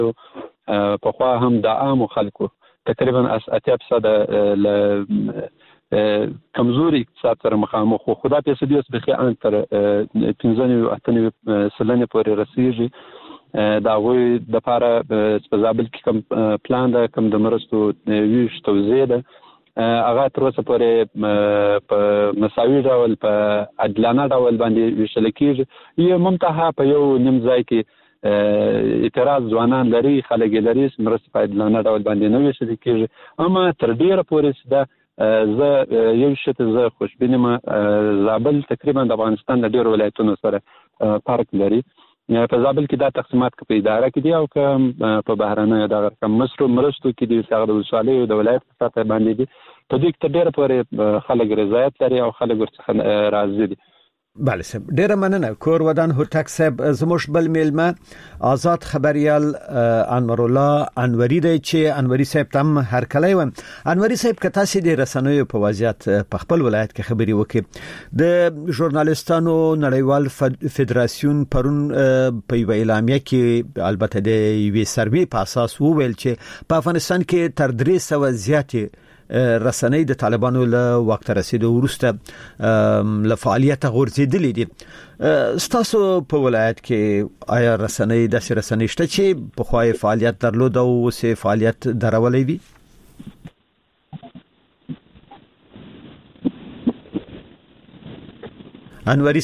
په خوا هم د عام خلکو تقریبا 80% ل کمزوري اقتصاد سره مخامخ خو خدا په سدي اوس بخي ان تر 15-18% پورې رسیږي دا وی د لپاره په ځابل کې کوم پلان ده کوم د مرستو ویش توزیع ده هغه تر اوسه پورې په مساوي ډول په عادلانه ډول باندې ویشل کېږي یو منتها په یو نیم ځای کې اعتراض ځوانان لري خلک لري مرستې په عادلانه ډول باندې نه ویشل کېږي اما تر ډیره پورې ده زه یو شته زه خوشبینم زابل تقریبا د افغانستان د ډیرو ولایتونو سره فرق لري په زابل کې دا تقسیمات په اداره کې دي او په بهرانه د رقم مرستو کې دي چې هغه د ولسوالۍ او د ولایت په سطح باندې دي په دې کې ډېر پورې خلک رضایت لري او خلک ورڅخه راضي دي. بله صاحب ډیره مننه. کور ودان هوتک صاحب زموږ بل میلمه آزاد خبريال انور الله انوري دی چې انوري صاحب تم هر کله و انوري صاحب که تاسو د رسنیو په وضعیت په خپل ولایت کې خبري وکړي د ژورنالستانو نړیوال فدراسیون پرون په اعلامیه کې البته د وی سروي په اساس وویل چې په افغانستان کې تر 300 زیاتې رسنۍ د طالبانو له وخت رسیدو وروسته له فعالیت غورځېدلې دي. ستاسو په ولایت کې آیا رسنۍ د رسنۍ شته چې په خوای فعالیت درلود او سه فعالیت درولې وي؟ انوري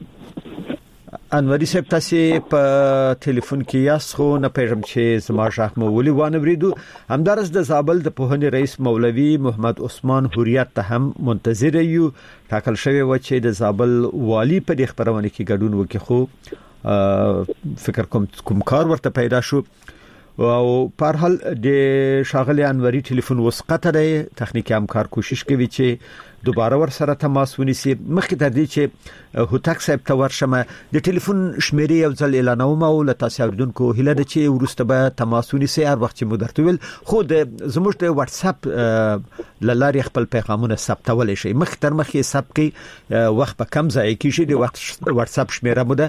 صاحب تاسو په ټلیفون کې یاست خو نه پېژم چې زما شاخ مولوي وانه بریدو همدارس د زابل د پوهنې رئیس مولوي محمد عثمان حریت ته هم منتظر یو ټاکل شوی و چې د زابل والی په دې خبرونه کې ګډون وکړي خو فکر کوم کار ورته پیدا شو او په هر حال د شاغلی انوري ټلیفون وسقطه دی تخنیکی همکار کوشش کوي چې دوباره ور سره تماس ونیسي مخکې تر دې چې هوتک صاحب ته ورشمه د ټلیفون شمیرې یو ځل اعلانوم او له تاسو اوریدونکو هیله ده چې ورسته به تماس ونیسي هر وخت چې مو درته ویل خو د زموږ د واتس اپ لارې خپل پیغامونه ثبتول شي مخ تر مخې ثبت کی وخت په کم ځای کې شي د واتس اپ شمیره مو ده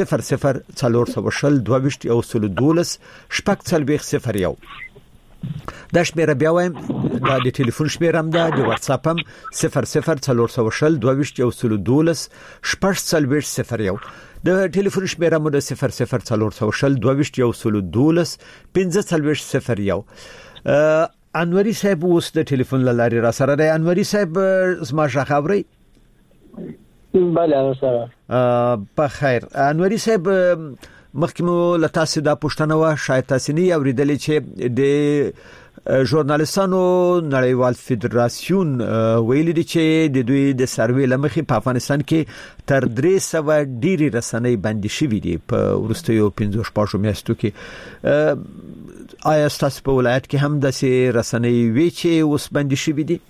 004212 دا شمیره بیا وایم دا د ټلیفون شمیره هم ده د واتس اپ هم 004212 د ټلیفون شمیره مو ده 004212 انوري صاحب اوس د ټلیفون لارې را سره دی. انوري صاحب زما خبرې بله سره په خیر. انوري صاحب مخکمو لتاسو دا پښتنه وا شاید تاسو نه اوریدلې چې د ژورنالستانو نړیوال فدراسیون ویلي دي چې د دوی د سروې لمخې په افغانستان کې تر 300 ډیری رسنۍ بندي شوې دي په ورستیو 15 میاشتو کې. آیا تاسو په ولایت کې هم د رسنۍ وی چې اوس بندي شوې دي؟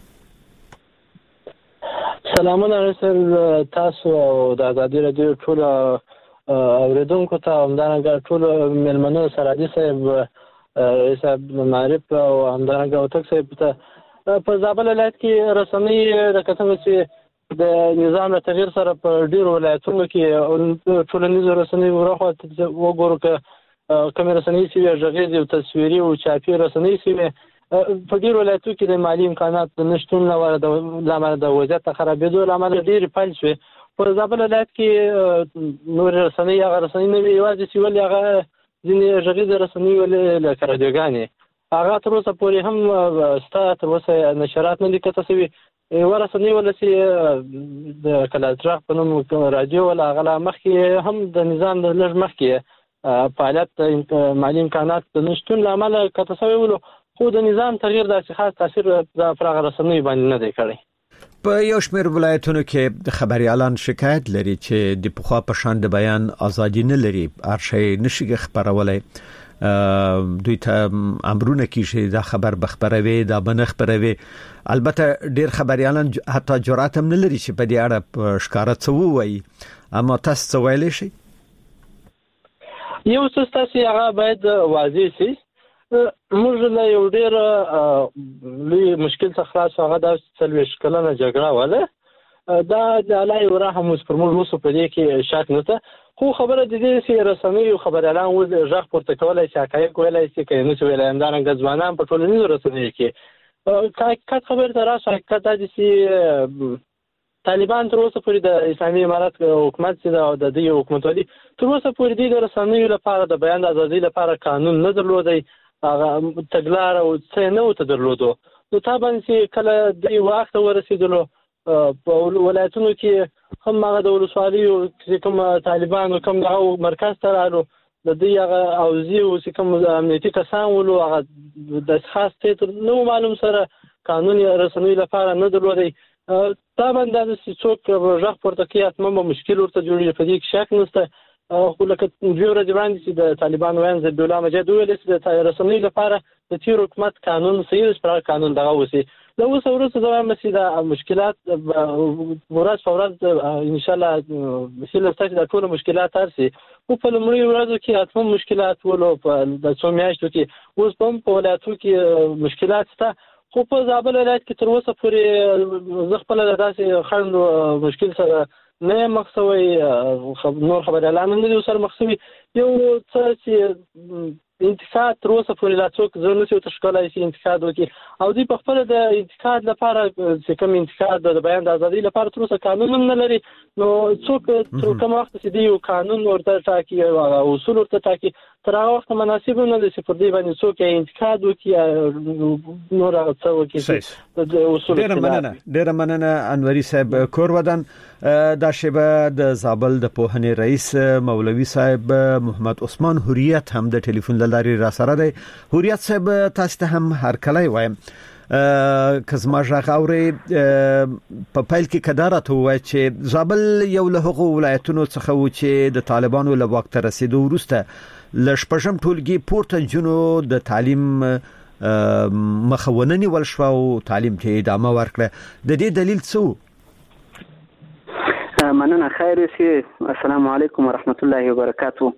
سلامونه رسل تاسو او د ازادي رادیو ټول اوریدونکو ته همدارنګه ټول مېلمنو سره دي صاحب صاحب معرف او همدارنګه هوتک صاحب ته په زابل ولایت کې رسنۍ د کتنګ چې د نظام تغییر سره په ډیرو ولایتونو کې ټولنیزو رسنۍ ورخوا وګورو که کوم رسنۍ چې غږیز او تصویري او چاپي رسنۍ چې په ډیرو ولایتونو کې د مالی امکانات نشټون لامل د وضعیت خرابېدو لامل ډیر پایل شوی. په زابل ولایت کې نور رسنۍ هغه رسنۍ نه وي یوازې چې ولې هغه ځینې غږیز رسنۍ ولې لکه رادیوګانې هغه تر اوسه پورې هم ستا تر اوسه نشرات نه دي کته شوي یوه رسنۍ ولې چې د کلاتراغ په نوم رادیو ولا هغه مخکې هم د نظام د لږ مخکې فعالیت مالی امکانات د نشتون لامل کته شوی ولو خو د نظام تغییر داسې خاص تاثیر د فراغ رسنۍ باندې نه دی کړی. په یو شمېر ولایتونو کې د خبريالان شکایت لري چې د پخوا په شان د بیان ازادي نه لري هر شی نشي خبرولای دوی ته امرونه کیږي دا خبر بخبروي دا بنه خبروي البته ډیر خبريالان حتی جرأت هم نه لري چې په دې اړه ښکارا څه وایي اما تاسو ویلې شي یو څه تاسو هغه باید واضح شي. موږ له یو ډیر لوی مشکل څخه خلاص هغه د 40 کلنه جګړه وله دا د الله رحم اوس پر موږ اوس په دې کې شک نشته خو خبره د دې چې رسنیو خبريالان و ځخ پورته کولای شي حقایق ویلای شي کنه چې ویلای همدارنګه ځوانان په ټولنیزو رسنیو کې حقیقت خبر ته راشه حقیقت د چې طالبان تر اوسه پورې د اسلامي امارات حکومت چې د دې حکومتولي تر اوسه پورې د رسنیو لپاره د بیان ازادي لپاره قانون نه درلودي هغه تګلار او څه نه و درلودو نو طبعا چې کله د وخت ورسېدلو په ولایتونو کې هم هغه د ولسوالیو چې کوم طالبانو کوم دغه مرکز ته رالو د دې هغه اوزي او چې کوم امنیتي کسان ولو هغه د خاص تر نو معلوم سره قانوني رسنۍ لپاره نه درلودي طبعا د څوک ژغ پورته کې اتمه مشکل ورته جوړي په دې کې شک نشته خو لکه دوی ورځ وړاندې چې د طالبان وین زد الله مجید ویل چې د رسنۍ لپاره د تیر حکومت قانون صحیح اسپرار قانون دغه وسی لو ورسره زما چې د مشکلات ورځ په ورځ ان شاء الله مثل ستاسو د ټول مشکلات ترسي او په لمړي ورځو کې اتم مشکلات ولو په د څومیاشتو کې اوس په ولایتو کې مشکلات شته خو په زابل ولایت کې تر اوسه پورې زغپل داسې خند مشکل سره نه مخسوي نور خبريالان نه سره مخسوي یو څه چې انتقاد تر اوسه پورې لا څوک زونه چې تشکلای شي انتقاد وکي او دوی په خپل د انتقاد لپاره چې کوم انتقاد د بیان د ازادي لپاره تر اوسه قانون نه لري نو څوک تر کوم وخت چې دی قانون ورته ټاکي او اصول ورته ټاکي تر هغه وخت مناسب نه دي چې پر دې باندې څوک انتقاد وکي نور څه وکي د اصول ډېر مننه انوري صاحب کورودان دا شبه د زابل د پوهنې رئیس مولوي صاحب محمد عثمان حریت هم د ټلیفون لاري را سره دی حریت صاحب تاسو ته هم هر کله وایم کزما ژغاوري په پایل کې کدارت وای چې زابل یو له حقوق ولایتونو څخه و چې د طالبانو له وخت رسیدو وروسته لشپږم ټولګي پورته جنو د تعلیم مخاونني ولشوا او تعلیم ته ادامه ورکړه د دې دلیل څه مننه خیر سي السلام علیکم ورحمت الله وبرکاته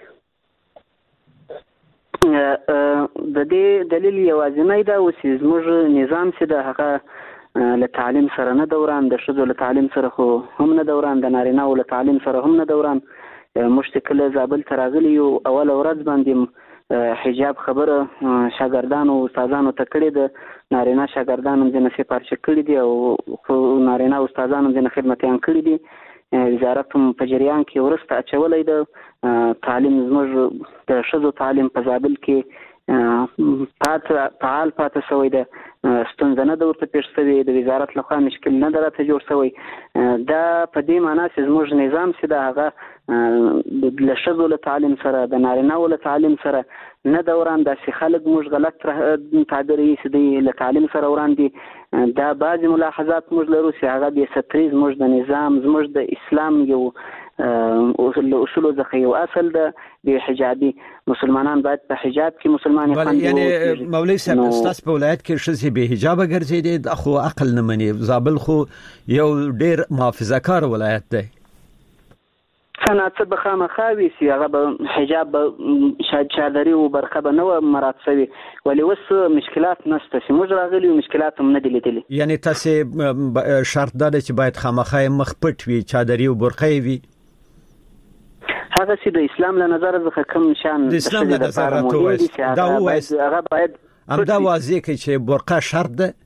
د دې دلیل یوازینی دا و چې زموږ نظام چې د هغه له تعلیم سره نه دوران د ښځو له تعلیم سره خو هم نه دوران د نارینه له تعلیم سره هم نه دوران مشتکل زابل تراغلی او اول ورځ باندې حجاب خبره شاګردانو او استادانو ته کړې ده نارینه شاګردانو د سپارښت کړې دي او نارینه استادانو د خدمتيان کړې دي وزارت په جریان کې ورسته اچولې ده تعلیم زموږ د ښځو تعلیم په زابل کې فعال پاتې شوی ده ستونزه نه د ورته پیښ شوی د وزارت لخوا مشکل نه درته جوړ شوی دا په دې معنی چې زموږ نظام چې د هغه د ښځو له تعلیم سره د نارینه له تعلیم سره نه دوران داسې خلک موږ غلط تعبیر یې چې له تعلیم سره وړاندې دا بعضې ملاحظات موږ لرو چې هغه بې ستري زموږ د نظام زموږ د اسلام یو اصولو څخه یو اصل ده د حجابي مسلمانان باید په حجاب کې مسلمان خوندي یعنی مولوي صاحب تاسو په ولایت کې شې به حجاب ګرځېدي خو عقل نه مني زابل خو یو ډېر محافظه‌کار ولایت دی څنګه به خامخاوي سي هغه به حجاب چادري او برخه به نو مراد شوی ولې وس مشکلات نشته چې موږ راغلي مشکلات هم نه دي لیدلي یعنی تاسو شرط ده چې باید خامخای مخ پټ وي چادري او برخه وي هغه چې د اسلام له نظر څخه کوم شان د اسلام له نظر راته دا هغه باید امدا واضح کوي چې برقه شرط ده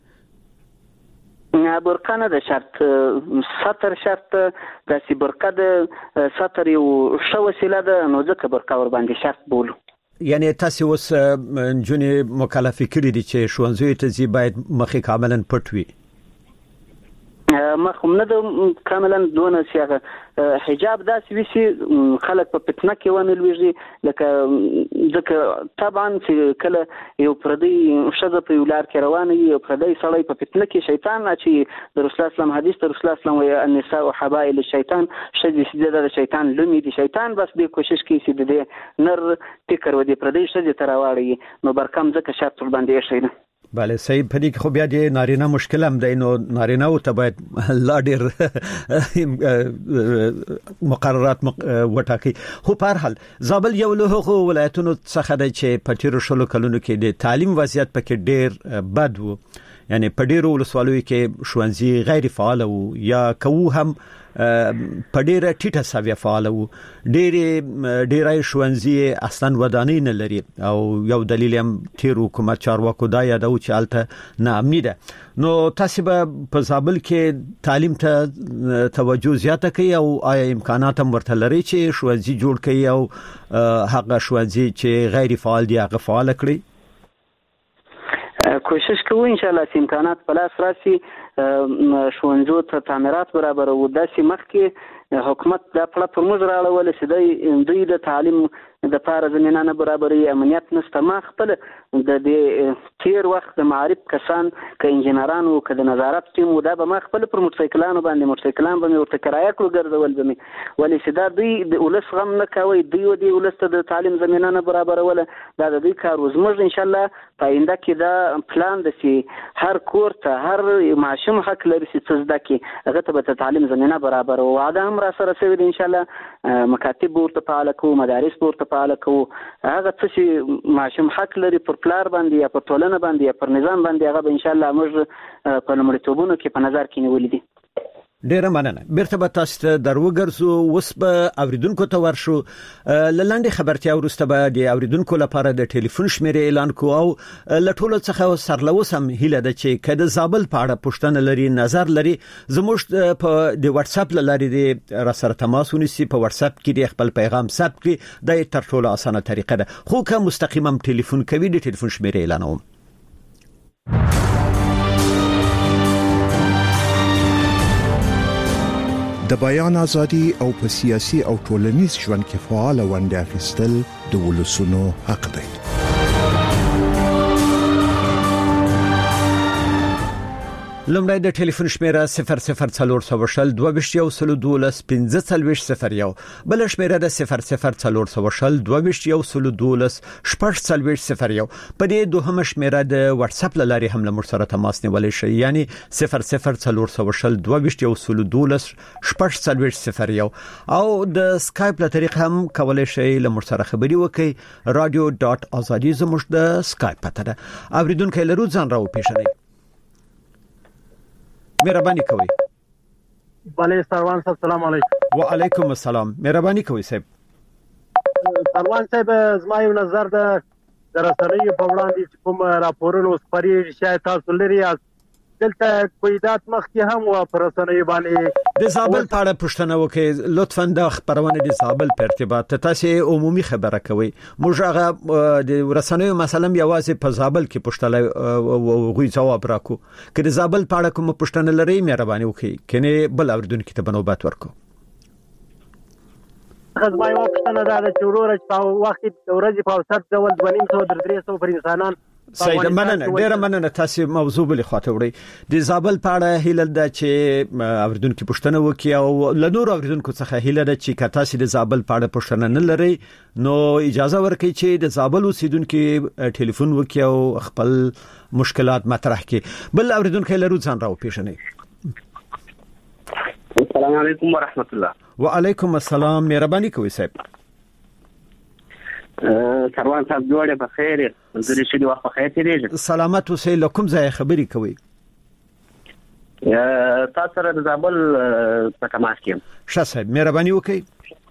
برقه نه د شرط سطر شرط د سی برقه د سطر یو شو وسیله ده نو ځکه برقه ور باندې شرط بولو یعنی تاسو اوس جنې مکلف کړی دي چې شونځوي ته زی باید مخې کاملا پټ وي مخ نه د کاملا دون سیغه حجاب داسې وسی خلک په فتنه کې ونه لويږي لکه ځکه طبعا چې کله یو پردي شذ په ولار کې رواني یو پردي سړی په فتنه کې شیطان اچي د رسول الله صلی حدیث د رسول الله صلی الله النساء حبائل الشیطان شذ سجده د شیطان لومي دي شیطان بس د کوشش کوي چې د نر فکر ودی پردي شذ تراواړي نو برکم ځکه شرط باندې شي نه بله صحیح پدې کې خو بیا د نارینه مشکل هم دی نو نارینه او ته باید لا ډیر مقررات وټاکي خو په هر حال زابل یو له هغو ولایتونو څخه دی چې په تیرو شلو کلونو کې د تعلیم وضعیت پکې ډیر بد وو یعنی په ډیرو ولسوالیو کې ښوونځي غیر فعال وو یا کوو هم په ډیره ټیټه سویه فعال وو. ډیرای ښوونځي اصلا ودانۍ نه لري او یو دلیل هم تیر حکومت چارواکو دا یادو چې الته ناامني ده. نو تاسو به په زابل کې تعلیم ته توجه زیاته کوي او آیا امکانات هم ورته لري چې ښوونځي جوړ کړي او هغه ښوونځي چې غیر فعال دي هغه فعال کړي؟ کوشش کوو ان شاء الله چې امکانات په لاس راشي، ښوونځو ته تعمیرات برابر وو. داسې مخکې حکومت دا پړه پر موږ راړوله چې دوی د تعلیم د پاره زمينه نه برابرې، امنیت نشته. ما خپل د تیر وخت د معارف کسان ک انجنیران او ک د نظارت ټیم دا به ما خپل پر موټرسایکلانو باندې موټرسایکلان به ورته کرایه کړو ګرځول به ولې چې دا دوی د ولس غم نه کوي، دوی د ولس ته د تعلیم زمينه نه برابروله. دا د دوی کار وزموږ ان شاء الله پاینده کې دا پلان د سي هر کور ته هر ماشوم حق لري چې زده کی هغه ته به تعلیم زمينه برابر او دا هم را سره سوي ان شاء الله مکاتب ورته فعال کو، مدارس ورته فعال کو. هغه څه چې ماشوم حق لري پر پلار باندې یا پر ټولنه باندې یا پر نظام باندې هغه به ان شاء الله موږ په لومړیتوبونو کې په نظر کې نیولې دي. ډیره مننه. بیرته به تاسو ته دروګرځو. اوس به اوریدونکو ته ورشو. لاندې خبرتیا ورسته به د اوریدونکو لپاره د ټلیفون شمیرې اعلان کوو او لټولو څخه سرلوس هم هیله ده چې کله زابل په اړه پوښتنه لري، نظر لري، زموږ په د واتس اپ لارې د را سره تماس ونیسي. په واتس اپ کې د خپل پیغام ثبت کړي، د تر ټولو اسانه طریقه ده. خو که مستقیما ټلیفون کوي د ټلیفون شمیرې اعلانوم. د بیان ازادي او په سیاسي او ټولنیز ژوند کې فعال ونډه اخیستل د ولسونو حق دی. لمړی د ټلیفون شمیره 0040 2212 1501 بل شمیره د 0040 2212 1501. په دې دوهمه شمیره د واتس اپ لارې هم له سره تماس نیولای شئ، یعنی 0040 2212 1501 او د سکایپ له طریق هم کولای شئ له سره خبري وکړئ. radio.azadi زموږ د سکایپ پته ده. اوریدونکو لرو ځان راو پیژنئ. مهرباني کوي. بله سروان صاحب سلام علیکم. وعلیکم السلام. مهرباني کوي صاحب. سروان صاحب زما یو نظر ده د رسنیو په وړاندې چې کوم راپورونه خپرېږي شاید تاسو لري دلته قیادت مخکې هم و پر رسنیو باندې د زابل په اړه پوښتنه وکړئ. لطفا د خبرونه د زابل په ارتباط تاسو عمومي خبره کوي. موږ هغه د رسنیو مثلا یوازې په زابل کې پوښتنه غوي جواب راکو. که د زابل په اړه کوم پوښتنه لري مهرباني وکړئ، کنه بل اوریدونکو ته بنوبات ورکو. خدمت یو پوښتنه ده چې ورور په وخت د ورځې په اوسط ډول 200-300 پر انسانان سید مننه. ډیره مننه. تاسو موضوع بل خاطر وړي. د زابل په اړه هیله ده چې اوریدونکو پوښتنه وکړي او له نور اوریدونکو څخه هیله ده چې تاسو د زابل په اړه پوښتنه نه لري نو اجازه ورکړئ چې د زابل اوسیدونکو ټلیفون وکړي او خپل مشکلات مطرح کړي. بل اوریدونکو لرو ځان راو پیژنئ. السلام علیکم ورحمت الله. وعلیکم السلام. مهرباني کوي صاحب. سروان صاحب جوړه په خیر زری شي وخت په خیر تیریږي. سلامت اوسئ. لکم ځای خبري کوي. تاسو سره د زابل په تماس کې ښه صاحب مهرباني وکړئ.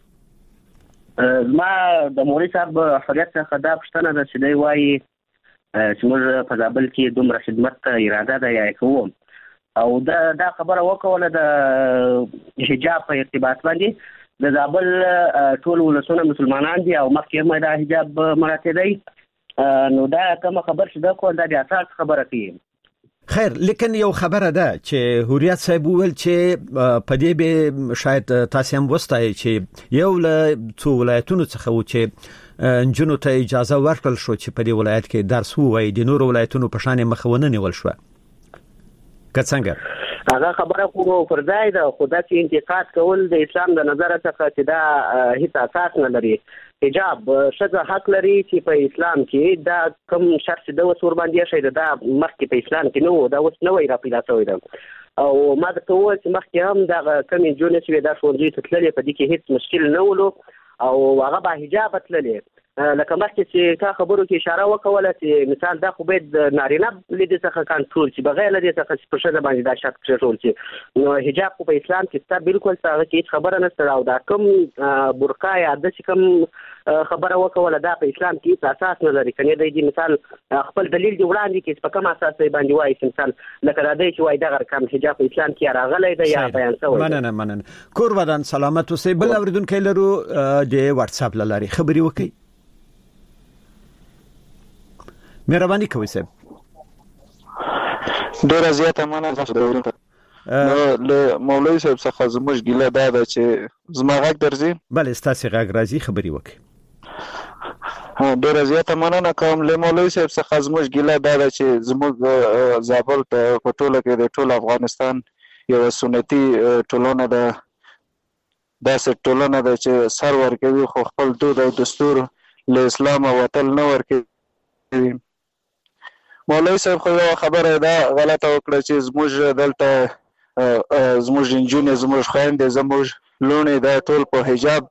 ما د موري صاحب حریت څخه دا پوښتنه ده چې دی وایي چې موږ په زابل کې دومره خدمت ته اراده ده یا کوم او دا خبره وکوله د حجاب په ارتباط باندې. د زابل ټول ولسونه مسلمانان دي او مخکې هم دا حجاب مراته دی، نو دا کوم خبر چې دا کول د اساس خبره کوي. خیر، لیکن یو خبره ده چې حریت صاحب ویل چې په دې به شاید تاسو هم وستای چې یو له څو ولایتونو څخه و چې انجنونو ته اجازه ورکړل شو چې په دې ولایت کې درس ووایي، د نورو ولایتونو په شان مخونه نیول شو. که څنګه هغه خبره خو پر ځای ده، خو دا چې انتقاد کول د اسلام د نظر څخه چې دا هیڅ اساس نه لري. حجاب ښځه حق لري چې په اسلام کې دا کوم شرط د وسور باندې شي دا مخکې په اسلام کې نو دا اوس نوې را پیدا شوی ده. او ما د کوو چې مخکې هم دا کوم جون چې دا ښوونځي ته تللې په دې کې هیڅ مشکل نه ولو او هغه به حجاب تللې. لکه مخکې چې تا خبرو کې اشاره وکوله چې مثال دا خو باید نارینه لیدې څخه کنټرول شي بغیر له دې څخه چې په ښځه باندې دا شرط کېښودل شي. نو حجاب خو په اسلام کې شته بالکل شته، هغه کې هېڅ خبره نشته. او دا کوم برقا یا داسې کوم خبره وکوله دا په اسلام کې هېڅ اساس نه لري. کنې دی مثال خپل دلیل دې وړاندې کړي چې په کوم اساس یې باندې وایي چې مثال لکه دا دی چې وایي دغه رقم حجاب په اسلام کې راغلی دی یا بیان شوی. مننه کور ودان سلامت اوسئ. بل اوریدونکی لرو د واتس اپ له لارې خبرې وکړئ. مهرباني کوئ صاحب. ډیره زیاته مننه تاسو د اورېدو. نو له مولوي صاحب څخه زموږ ګیله دا ده چې زما غږ درځي؟ بله ستاسو غږ راځي، خبرې وکړئ. ډیره زیاته مننه کوم. له مولوي صاحب څخه زموږ ګیله دا ده چې زموږ زابل په ټوله کې د ټول افغانستان یو سنتي ټولنه ده، داسې ټولنه ده چې سر ورکوي خو خپل دود او دستور له اسلام وتل نه ورکوي. مولوي صاحب خو یو خبره دا غلطه وکړه چې زموږ دلته زموږ انجونې زموږ خویندې زموږ لوڼې دا ټول په حجاب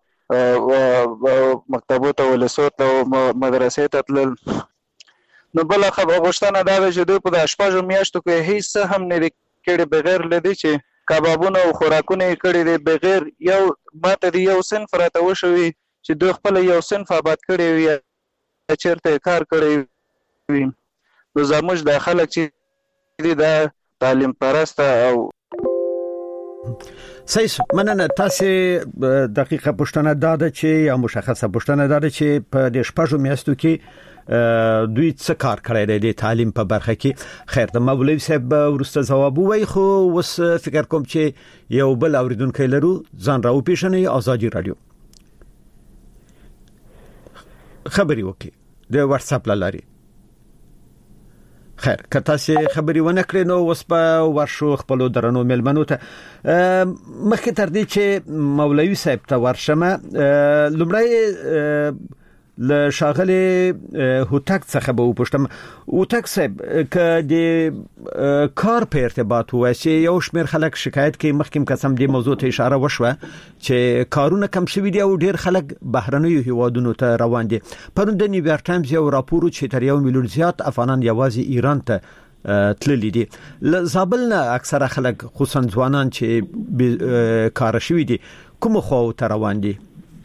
مکتبو ته ولسو ته مدرسې ته تلل. نو بله غوښتنه دا ده چې دوی په د شپږو میاشتو کې هیڅ څه هم نه دي کړي بغیر له دې چې کبابونه او خوراکونه یې کړي دي، بغیر یو ماته د یو صنف راته وشوي چې دوی خپله یو صنف آباد کړی وي یا چېرته کار کړی وي. نو زموږ د خلک چې دي دا تعلیم پرسته او صحیح. مننه. تاسو دقیقه پوښتنه دا ده چې یا مشخصه پوښتنه دا ده چې په د شپږو میاشتو کې دوی څه کار کړی دی د تعلیم په برخه کې. خیر د مولوي صاحب ورسته جواب وای، خو وس فکر کوم چې یو بل اوریدونکو لرو ځان راو پیښنې آزادي رادیو خبري وکي د واتس اپ لاري. خیر که تاسو خبري ونه کړئ نو وس په ورشو خپل درنو ملمنو ته مخکې تر دې چې مولوي صاحب ته ورشمه لمړی له شاغلي هوتک څخه به وپوښتم. هوتک صاحب ک د کار په ارتباط وای چې یو شمېر خلک شکایت کوي، مخکې قسم دې موضوع ته اشاره وشوه چې کارونه کم شوي دي او ډیر خلک بهرنیو هیوادونو ته روان دي. پرون د نیویارک ټایمز یو راپور چې تر 1 میلیون زیات افغانان یوازې ایران ته تللی دي. زابل نه اکثره خلک خصوصا ځوانان چې کار شوي دي کوم خو ته روان دي؟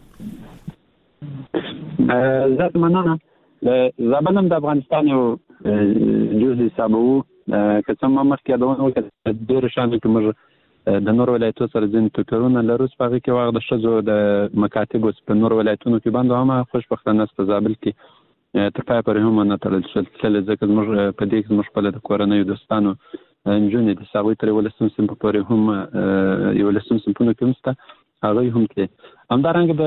زه مننه. زابل هم د افغانستان یو جز حسابو که څه مخکې یادونه وکړه ډېرو شیانو کې موږ د نورو ولایتونو سره ځینې توپیرونه لرو چې په هغې کې واغ د ښځو د مکاتبو په نورو ولایتونو کې باندې هم خوشبختانه په زابل کې تر پایه پورې هم ونه تړل شوې، ځکه زموږ په دې کې زموږ خپله د کورنیو دوستانو نجونې د هغوی تر 11 صنف پورې هم 11 صنفونو کې هم شته، هغوی هم تللی. همدارنګه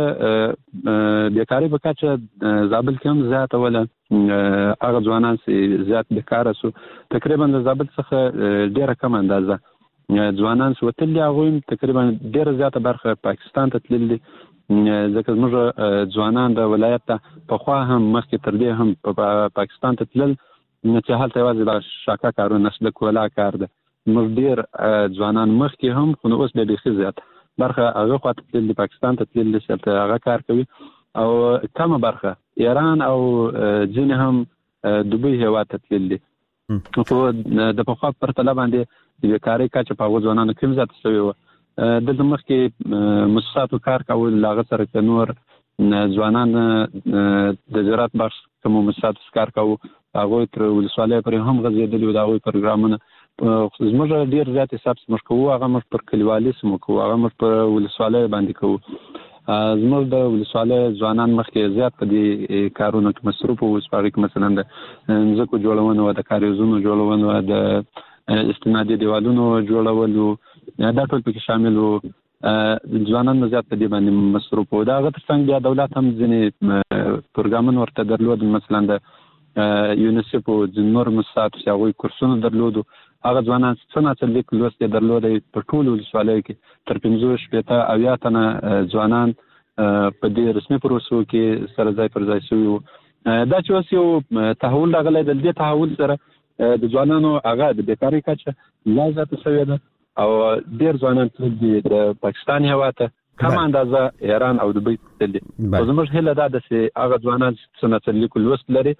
د بیکارۍ په کچه زابل کې هم زیاته وله، هغه ځوانان چې زیات بیکاره سو تقریبا د زابل څخه ډېره کم اندازه ځوانان چې وتلي هغوی هم تقریبا ډېره زیاته برخه پاکستان ته تللي دي، ځکه زموږ ځوانان د ولایت ته پخوا هم مخکې تر دې هم په پاکستان ته تلل چې هلته یوازې د شاکه کارونه د کولا کار ده. موږ ډېر ځوانان مخکې هم خو اوس د بیخي زیات برخه هغه خواته تللی پاکستان ته تللی چې هغه کار کوي، او کمه برخه ایران او ځینې هم دوبۍ هیواد ته تللی. خو د پخوا په پرتله باندې د بیکارۍ کچه په هغو ځوانانو کې هم زیاته شوې وه. دلته مخکې مؤسساتو کار کول، له هغه سره که نور ځوانان د زراعت بخش کومو مؤسساتو کار کوو هغوی تر ولسوالۍ پورې هم غځېدلي وو. د هغوی پروګرامونه زموږ ډېر زیات حساب موږ کوو، هغه موږ پر کلیوالي سیمو کوو، هغه موږ پر ولسوالۍ باندې کوو. زموږ د ولسوالۍ ځوانان مخکې زیات په دې کارونو کې مصروف وو. په هغې کې مثلا د ځمکو جوړونه وه، د کاریزونو جوړونه وه، د استنادي دیوالونو جوړول وو، دا ټول پکې شامل وو. ځوانان مو زیات په دې باندې مصروف وو. د هغه تر څنګ بیا دولت هم ځینې پروګرامونه ورته درلود، مثلا د یونیسف او ځینې نور مؤسساتو چې هغوی کورسونه درلودو. هغه ځوانان څه ناڅه لیک لوست یې درلودی په ټولو ولسوالیو کې تر 50-80 تنه ځوانان په دې رسمي پروسو کې سره ځای پر ځای شوي وو. دا چې اوس یو تحول راغلی، د دې تحول سره د ځوانانو هغه د بیکارۍ کچه لا زیاته شوې ده او ډېر ځوانان تللي دي د پاکستان هېواد ته کم اندازه ایران او دوبۍ تللی زموږ هله دا د هغه ځوانان سنت لیکل وست لري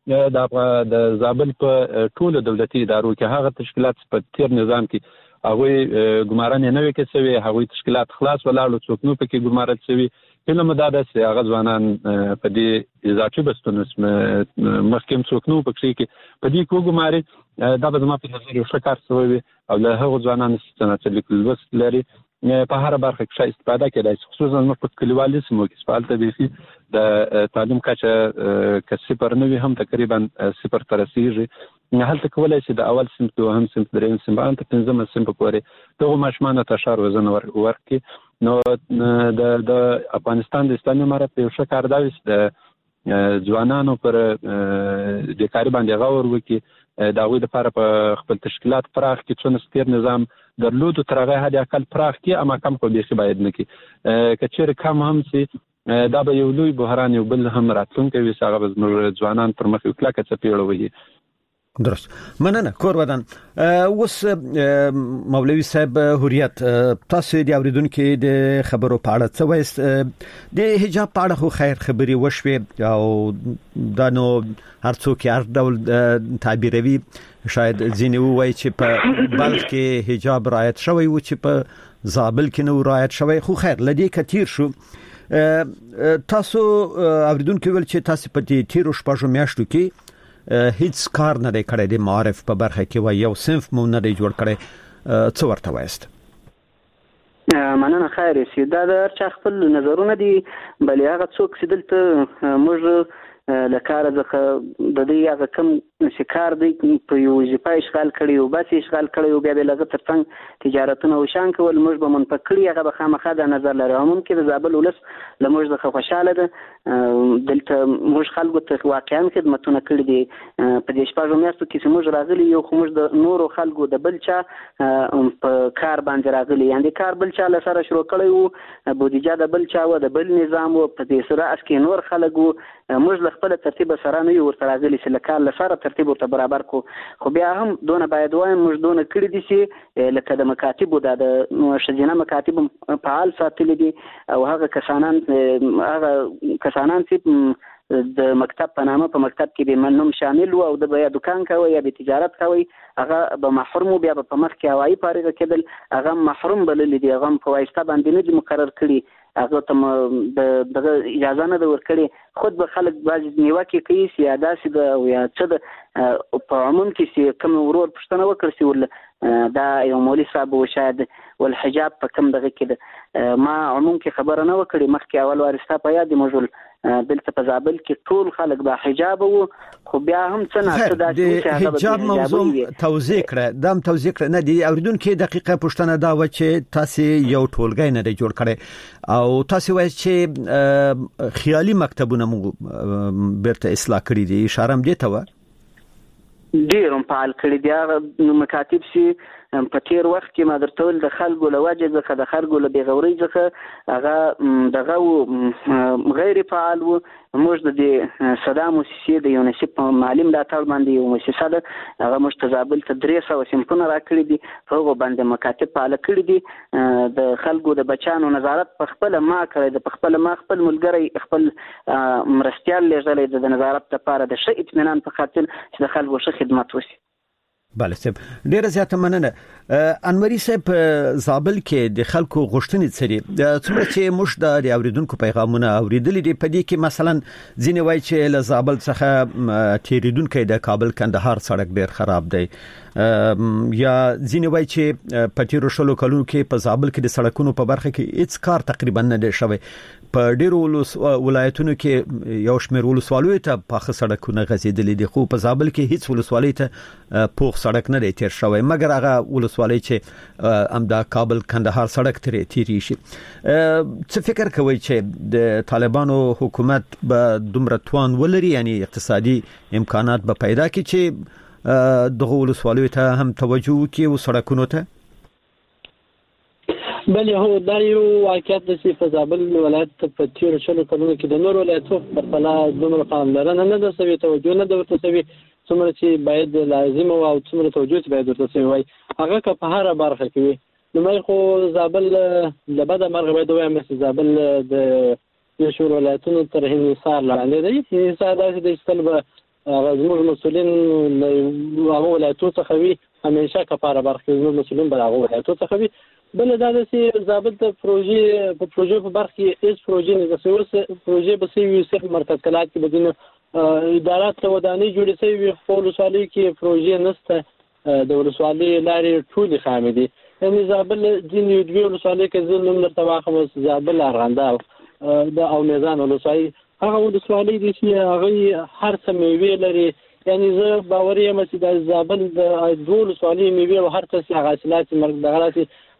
د زابل په ټولو دولتي ادارو کې هغه تشکیلات په تیر نظام کې هغه ګمارنه نه وکړي سوي هغه تشکیلات خلاص ولاړو څوک نو پکې ګمارل سوي کله مداده سي هغه ځوانان په دې اضافي بستونو محکم څوک نو پکې کې په دې کو ګماري دا به زما په نظر یو ښه کار شوی او له هغه ځوانانو سنت لیکل وست لري په هر برخه کې استفاده کېدای شي خصوصا په کلیوالي سیمو کې فعالیت دي د تعلیم کچه کسبر نه وي هم تقریبا 0 تر رسیږي هلته کولای شي د اول صنف دوهم صنف دریم صنف ان ته پنځم صنف پورې دغه ماشومان ته شهر وزن ورکړي نو د افغانستان د اسلامي امارت یو ښه کار دی د ځوانانو پر د کاری باندې غور وکړي دا غوي د لپاره په خپل تشکیلات پراخ کې څونه ستیر نظام درلود تر هغه حد اقل پراخ کې اما کم کو به باید نه کې کچېر کم هم سي دا به یو لوی بحران یو بل هم راتلونکي وي هغه زموږ ځوانان پر مخ یو کلاکه چپیړوي درست مننه کور ودان اوس مولوی صاحب حریت تاسو د اوریدونکو د خبرو په اړه څه وایست د حجاب په اړه خو خیر خبري وشوي او دا نو هر څوک هر ډول تعبیروي شاید ځینې وایي چې په بلخ کې حجاب رعایت شوی و چې په زابل کې نو رعایت شوی خو خیر لدی کثیر شو تاسو اوریدونکو ول چې تاسو په تیرو شپږو میاشتو کې هیڅ کار نه کړی د معارف په برخه کې و یو صنف مو نه جوړ کړی څو ورته وایست مننه خیر سي دا د چا خپل نظرونه دي بلې هغه څوک چې دلته موږ لکاره ځکه د دې هغه کم شکار دی په یو ځپا اشغال کړي او بس اشغال کړي او بیا به لږ ترڅنګ تجارتونه وشان کول موږ به منفکړي هغه به خامخا د نظر لري ممکن د زابل ولس لموږ ځکه خوشاله ده دلته موږ خلکو ته واقعا خدمتونه کړي دي په دې شپږو میاشتو کې چې موږ راغلي یو خو موږ د نورو خلکو د بل چا په کار باندې راغلي یعنی کار بل چا سره شروع کړی وو بودیجه د بل چا و د بل نظام و په دې سره اسکه نور خلکو موږ خپل ترتیب سره نه یو ورته راغلي چې لکه لسره ترتیب ورته برابر کو خو بیا هم دونه باید وایم موږ دونه کړی دي چې لکه د مکاتب د شجنه مکاتب فعال ساتل دي او هغه کسانان چې د مکتب په نامه په مکتب کې به منوم شامل وو او د بیا دکان کوي یا به تجارت کوي هغه به محروم بیا په مخ کې هوایي فارغ کېدل هغه محروم بلل دي هغه په واسطه باندې نه مقرر کړي هغه ته د اجازه نه ورکړي خود به خلک باز نیوکه کوي سیادت د یا څه په عموم کې کوم ورور پښتنه وکړي ول دا یو مولوی صاحب وشاد والحجاب په کوم دغه کې ما عموم کې خبره نه وکړي مخکې اول وارسته په یاد مجول دلته په زابل کې ټول خلک با حجاب وو خو بیا هم څه نه د حجاب موضوع توضیح کړه دام توضیح کړه نه دی اوریدونکو دقیقه پښتنه دا و چې تاسو یو ټولګی نه جوړ کړي او تاسو وایي چې خیالي مکتبونه مو برته اصلاح کړی دي اشاره هم دي ته و ډیرم فعال کړی دی مکاتب سي په تیر وخت کې ما درته ول د خلکو لواجه ځکه د خلکو له بیغوري ځکه هغه دغه غیر فعال وو موږ د صدام موسسې د یونیسف په معلم ملاتړ باندې یو موسسه ده هغه مستزابل ته 300 سیمپونه راکړي دي هغه باندې مکاتب فعال کړي دي د خلکو د بچانو نظارت په خپل ما کړی د خپل ملګری خپل مرستيال لږه د نظارت لپاره د ښه اطمینان په خاطر چې د خلکو ښه خدمت وشي بله صاحب ډیره زیاته مننه انوري صاحب زابل کې د خلکو غوښتنې سری څومره چې موږ د اوریدونکو پیغامونه اوریدل دي په دې کې مثلا ځینې وایي چې له زابل څخه تیریدونکو د کابل کندهار سړک ډیر خراب دی یا ځینې وایي چې په تیرو شلو کلونو کې په زابل کې د سړکونو په برخه کې هیڅ کار تقریبا نه دی شوی په ډیرو ولایتونو کې یو شمېر ولسوالیو ته پاخه سړکونه غځېدلې دي خو په زابل کې هیڅ ولسوالۍ ته پوخ سړک نه دی تیر شوی مګر هغه ولسوالۍ چې امدا کابل کندهار سړک تیری شي څه فکر کوي چې د طالبانو حکومت به دومره توان ولري یعنی اقتصادي امکانات به پیدا کړي چې دغه ولسوالیو ته هم توجه وکړي او سړکونو ته بل هو دا یو واقعیت د په زابل ولایت په تیر شلو کلونو کې د نور ولایتونو په پرتله دومره پاملرنه نه ده سوي توجه نه ده ورته سوي څومره چې باید لازم او څومره توجه باید ورته سوي وای هغه که په هر برخه کې نو خو زابل لبدا مرغه باید وایم چې زابل د شور ولایتونو تر انحصار لاندې دی. انحصار داسې د استلبه زموږ مسؤلین هغه ولایتونو څخه وي، همیشه کفاره برخه زموږ مسؤلین به هغه ولایتونو څخه وي. بل دا چې زابل ته پروژې په برخه کې هیڅ پروژې نه ده. پروژې به سوي صرف مرکز کلات کې بدینه ادارات ته ودانۍ جوړې شوي، خو ولسوالۍ کې پروژې نشته. د ولسوالۍ لارې ټولې خامې دي. یعنې زابل ځینې دوې ولسوالۍ کې زه نوم درته واخلم، زابل ارغنداب او میزان ولسوالۍ، هغه ولسوالۍ دي چې هغه هر څه میوې لري. یعنې زه باور یم چې د زابل د دوه ولسوالۍ میوې او هر څه هغه حاصلات دغه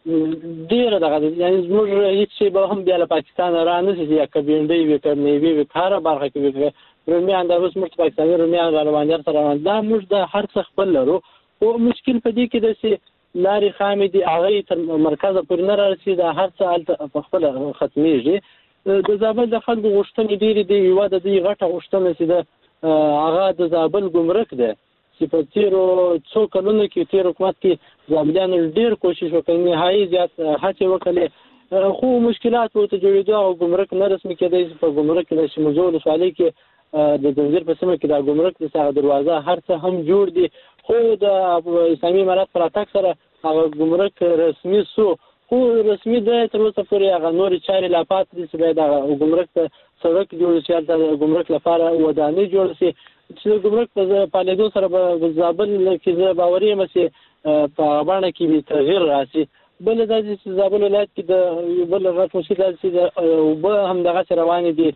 ډېره دغه دي. یعنې زموږ هېڅ شی به هم بیا له پاکستان رانشي چې یا که بینډۍ وي که میوې وي که هره برخه کې وي، رومیان دا اوس موږ پاکستاني رومیان را روانیار سره روان دا موږ د هر څه خپل لرو. خو مشکل په دې کې ده چې لارې خامې دي، هغه تر مرکزه پورې نه رارسي، دا هر څه هلته په خپله ختمېږي. د زابل د خلکو غوښتنې ډېرې دي. یوه د دوی غټه غوښتنه چې ده هغه د زابل ګمرک ده چې په تېرو څو کلونو کې تېر حکومت کې زابلیانو ډېر کوشش وکړ، نهایي زیات هڅې وکړلې، خو مشکلات ورته جوړېدو او ګمرک نه رسمي کېدی. په ګمرک کې د شموزو ولسوالۍ کې د زنځیر په سیمه کې دا ګمرک د هغه دروازه هر څه هم جوړ دي، خو د اسلامي امارات پر راتګ سره هغه ګمرک رسمي شو، خو رسمي دی تر اوسه پورې هغه نورې چارې لا پاتې دي چې باید هغه ګمرک ته سړک جوړ شي، هلته د ګمرک لپاره ودانۍ جوړ شي چې د ګمرک په فعالیدو سره به زابل کې زه باوري یم چې په هغه بڼه کې به تغییر راشي. بل دا چې زابل ولایت کې د بل غټ مشکل دا چې اوبه همدغسې روانې دي.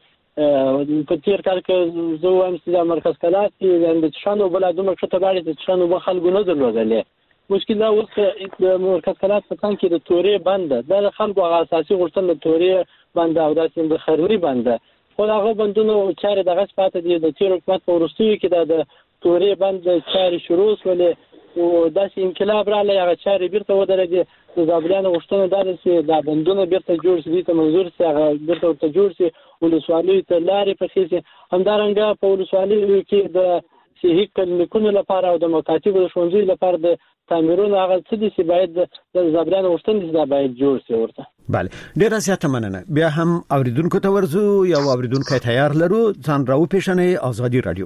په تېر کال کې زه وایم چې د مرکز کلات کې د چشانو اوبه لا دومره ښه تباړې چې چشانو اوبه خلکو نه درلودلې. مشکل دا اوس د مرکز کلات په څنګ کې د تورې بند ده، دا د خلکو هغه اساسي غوښتنه د تورې بند او داسې د خرمي بند ده، خو د هغه بندونو چارې دغسې پاتې دي. د تېر حکومت په وروستیو کې دا د تورې بند چارې شروع شولې او داسې انقلاب راغلی، هغه چارې بیرته ودرېدې. د زابلیانو غوښتنه دا ده چې دا بندونه بیرته جوړ شي، دوی ته منظور شي، هغه بیرته ورته جوړ شي، ولسوالیو ته لارې پخې شي. همدارنګه په ولسوالیو کې د صحي کلینیکونو لپاره او د مکاتبو د ښوونځیو لپاره د تعمیرونو هغه څه دي چې باید د زابلیانو غوښتنه چې دا باید جوړ شي ورته. بله، ډیره زیاته مننه. بیا هم اوریدونکو ته ورزو، یو اوریدونکو تیار لرو، ځان راوپېژنئ. ازادي رادیو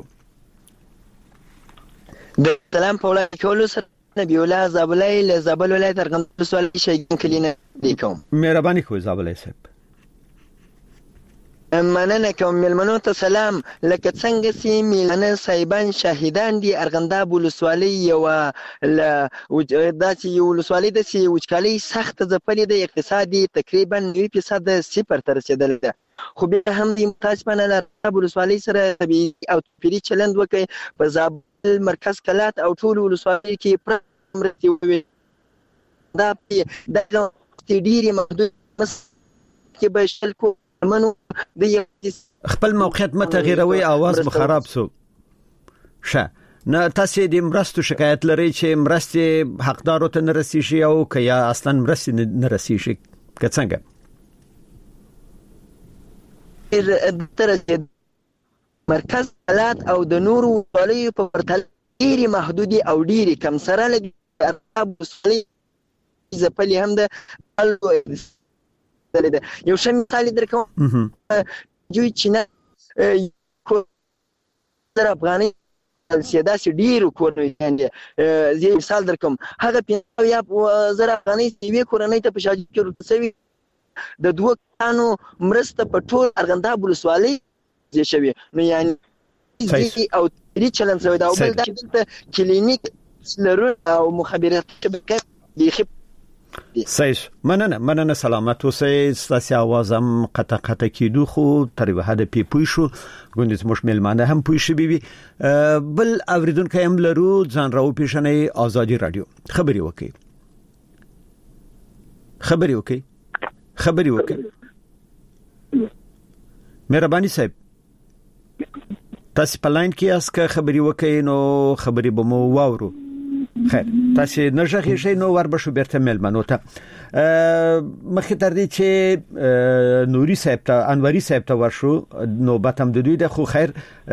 د سلام په وړاندې کولو سره نبی الله زابلای له زابل ولایت ارغنداب ولسوالۍ شګین کلینه دی کوم. مهرباني کوئ زابلای صاحب. مننه کوم. ملمنو ته سلام. لکه څنګه چې میلانه صاحبان شاهدان دي، ارغنداب ولسوالۍ یو داسې یو ولسوالۍ ده چې وچکالۍ سخته ځپلې ده، اقتصادي تقریبا 90% صفر ته رسېدلی ده، خو بیا هم د متاسفانه له ارغنداب ولسوالۍ سره طبیعي او توپیري چلند وکړي. په زابل مرکز کلات او ټول ولسوالۍ کې مرستې ووي، دا ډېرې محدود کې به شل کو منو د خپل موقعیت متغیروي، आवाज مخرب سو شه. نه تاسو د مرستو شکایت لرئ چې مرستې حقدارو ته نه رسیږي او که یا اصلا مرستې نه رسیږي که څنګه؟ مرکز کلات او د نورو ولایتونو په پرتله ډېرې محدودې او ډېرې کم سره لګي. ارغنداب ولسوالۍ ځپلې هم ده. یو ښه مثال درکوم، دوی چې نه زر افغانۍ داسې ډېرو کورنیو دي. زه مثال درکوم، هغه 50,000 افغانۍ یوې کورنۍ ته په شاجوب کې ورکړل شوي، د 2 کسانو مرسته په ټول ارغنداب ولسوالۍ شوی. نو یعنی او ری چلند شوی دا. او بل دا کلینیک لرو او مخابرات شبکه بیخي صحیح. مننه سلامت اوسئ. ستاسو आवाज هم قطع کیدو، خو تر به حد پوي شو، ګوندې مش ملمانه هم پوي شي. بي بل اوریدونکو هم لرو، ځان راو پیژنئ. ازادي رادیو خبري وکي. مهرباني صاحب، تاسو په لاین کې اس که خبري وکي نو خبري به مو واورو. خیر تاسو نشخې شي نو وربشو بیرته ملمنو ته مخکې تر دې چې نوري صاحب ته انوري صاحب ته ورشو نو باتم د دوی د خو خیر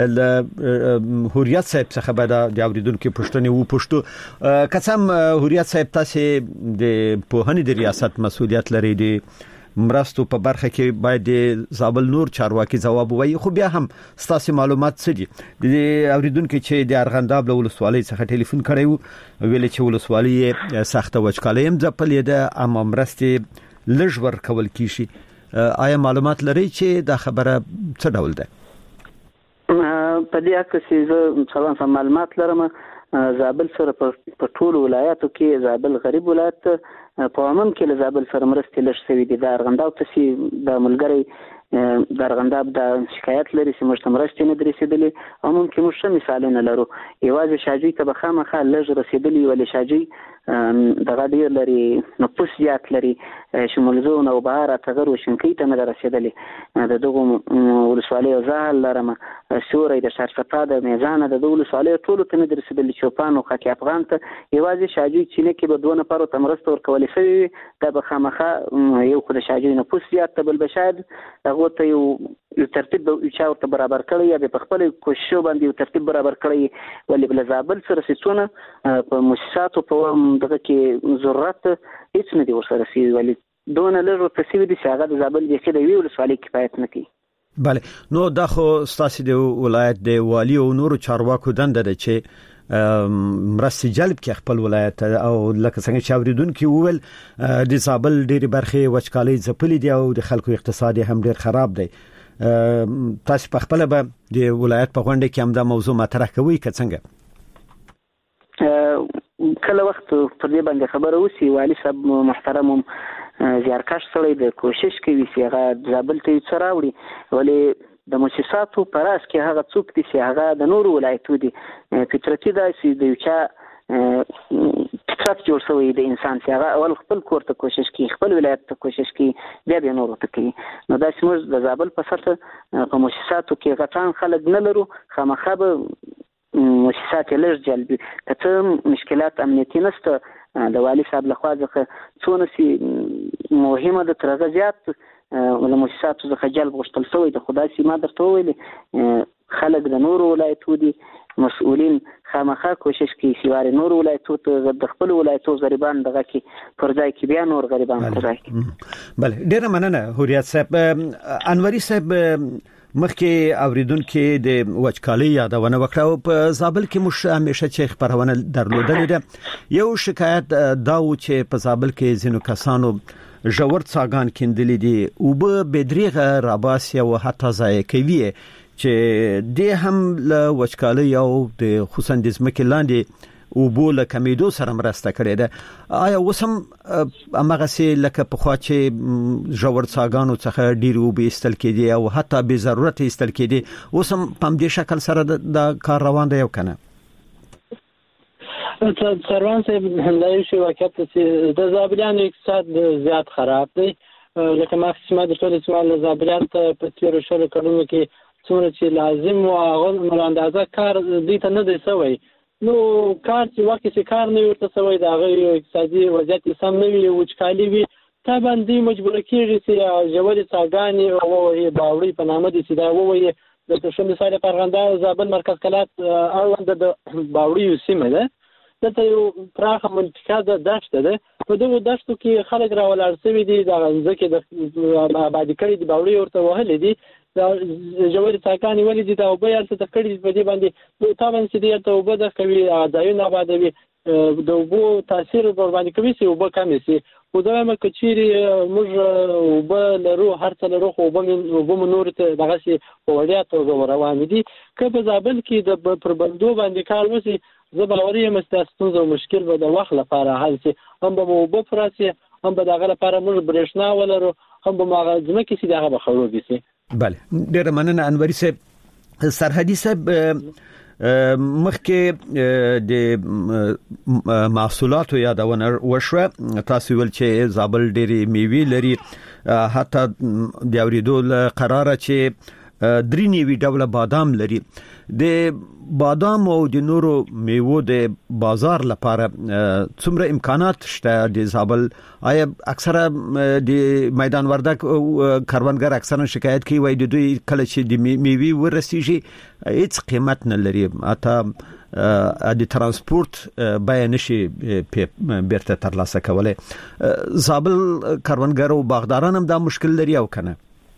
هوریت صاحب څخه به د اوریدونکو پښتنې وو پښتو قسم هوریت صاحب تاسو د پوهنې د ریاست مسؤلیت لري دی مرستو په برخه کې باید د زابل نور چارواکي جواب وایي خو بیا هم ستاسو معلومات څه دي د اوریدونکو چې د ارغنداب له ولسوالۍ څخه ټلیفون کړی ویل چې ولسوالۍ سخته وچکالۍ هم ځپلې ده اما مرستې لږ ورکول کیږي آیا معلومات لري چې دا خبره څه ډول ده په دې اړه چې زه معلومات لرم زابل سره په ټول ولایاتو کې زابل غریب ولایت په عموم کې له زابل سره مرستې لږ شوي دي د ارغنداب ته د ملګری د ارغنداب د شکایت لري چې موږ ته مرستې نه رسیدلې عموم کې موږ ښه مثالونه لرو یوازې شاجوی ته به خامخا لږ رسیدلي ولې شاجوی دغه ډیر لري نفوس زیات لري شمولزون او بهار تغیر وشنکی ته نه رسیدلې د دغه ولسوالۍ زال لرم سوري د شارفتا د میزان د ولسوالۍ ټول ته نه رسیدلې چوپان او خاکی افغان ته یوازې شاجوی چې نه کې به دوه نفر ته مرسته ورکول شوی دا به خامخا یو خو د شاجوی نفوس زیات ته بل بشاد هغه ته یو ترتیب یو چا ورته برابر کړی یا په خپل کوشش باندې یو ترتیب برابر کړی ولې بل زابل سره سونه په مؤسساتو په دغه کې ضرورت هیڅ نه دی ورسره سی ولې دونه لږ تسوی دي چې هغه د زابل د کې د وی ولسوالۍ کفایت نه کوي بله نو دا خو ستاسو د ولایت د والی او نورو چارواکو دنده ده چې مرستې جلب کې خپل ولایت او لکه څنګه چې اوریدونکو وویل د زابل ډېری برخې وچکالۍ ځپلې دي او د خلکو اقتصادي هم ډېر خراب دی تاسو په خپل به د ولایت په غونډه کې هم دا موضوع مطرح کوي که څنګه کله وخت پر دې باندې خبره وسی والی صاحب محترم زیارکش سره د کوشش کوي چې هغه زابل ته څه راوړي ولې د مؤسساتو پراس کې هغه څوک دي چې هغه د نورو ولایتو دي فطرتي دا چې د یو چا فطرت جوړ شوی د انسان چې هغه اول خپل کور ته کوشش کوي خپل ولایت ته کوشش کوي بیا د نورو ته کوي نو دا چې موږ د زابل په سطح په مؤسساتو کې غټان خلک نه لرو خامخا به مؤسسات لږ جلبي کته مشکلات امنیتي نشته د والی صاحب لخوا ځکه څونه سي مهمه د ترغه زیات ول مؤسسات څخه جلب غوښتل شوی د خدای سي ما درته ویلي خلک د نورو ولایتو دي مسؤلین خامخا کوشش کوي چې نور ولایتو ته د خپل ولایتو غریبان دغه کې پر ځای کې بیا نور غریبان راځي بله ډیره مننه هوریت صاحب انوري صاحب مخکې اوریدونکو د وچکالۍ یادونه وکړه او په زابل کې مش همیشه چې خبرونه درلودلې ده یو شکایت دا و چې په زابل کې زینو کسانو ژور څاګان کیندلې دي او به بدریغه راباس او حتی ځای کوي چې د هم له وچکالۍ او د خصوصا د ځمکې لاندې او بوله کمیدو سره مرسته کړې ده آیا وسم امغه سي لکه په خوا چې ژور څاګانو څخه ډیر او به استل کېدي او حتی به ضرورت استل کېدي وسم په دې شکل سره د کار روان دی یو کنه سروان صاحب هندای شو واقعیت چې د زابلیانو اقتصاد زیات خراب دی لکه ما د ټول اسماعیل زابلیان ته په تیر شلو کلونو کې څومره چې لازم او هغه اندازه کار دې ته نه دی سوی نو کار چې واکه چې کار نه ورته سوی دا غي اقتصادي وضعیت سم نه وي وچکالي وي طبعا دې مجبور کیږي چې جوړې څاګانې او باوري په نامه دي چې دا وایي د تشم مثال په ارغنداب زابل مرکز کلات اړوند د باوري سیمه ده دته یو پراخه منطقه ده دشت ده په دغه دشتو کې خلک راولار سوي دي د ځکه د آبادی کړي د باوري ورته وهل دي دا جوړې څاګانې ولې دي دا او بیا څه تکړی په دې باندې طبعا چې دې ته وبد کوي ځایونه آبادوي د وبو تاثیر ور باندې کوي چې وبو کم شي او دا مې کچيري موږ وبلرو هر څه لرو خو وبو نور ته دغه شي وړیا ته روان دي که په زابل کې د پربندو باندې کار وسی زه باوري یم چې تاسو ته مشکل به د وخت لپاره حل شي هم به وبو پراسي هم به دغه لپاره موږ برېښنا ولرو هم به ماغزمه کې سي دغه بخړو بي بله ډیره مننه انوري صاحب سرحدي صاحب مخکې د محصولاتو یادونه وشوه تاسو ول چې زابل ډېری میوي لري حتی د اوریدو قراره چې درې نیوي ډوله بادام لري د بادام او د نورو میوو د بازار لپاره څومره امکانات شته د زابل؟ آیا اکثره د میدان وردک کاروانګر اکثرا شکایت کوي وای د دوی کله چې د میوي ورسیږي هیڅ قیمت نه لري، اته د ترانسپورت بیا نشي بیرته ترلاسه کولای. زابل کاروانګر او باغداران هم دا مشکل لري او کنه؟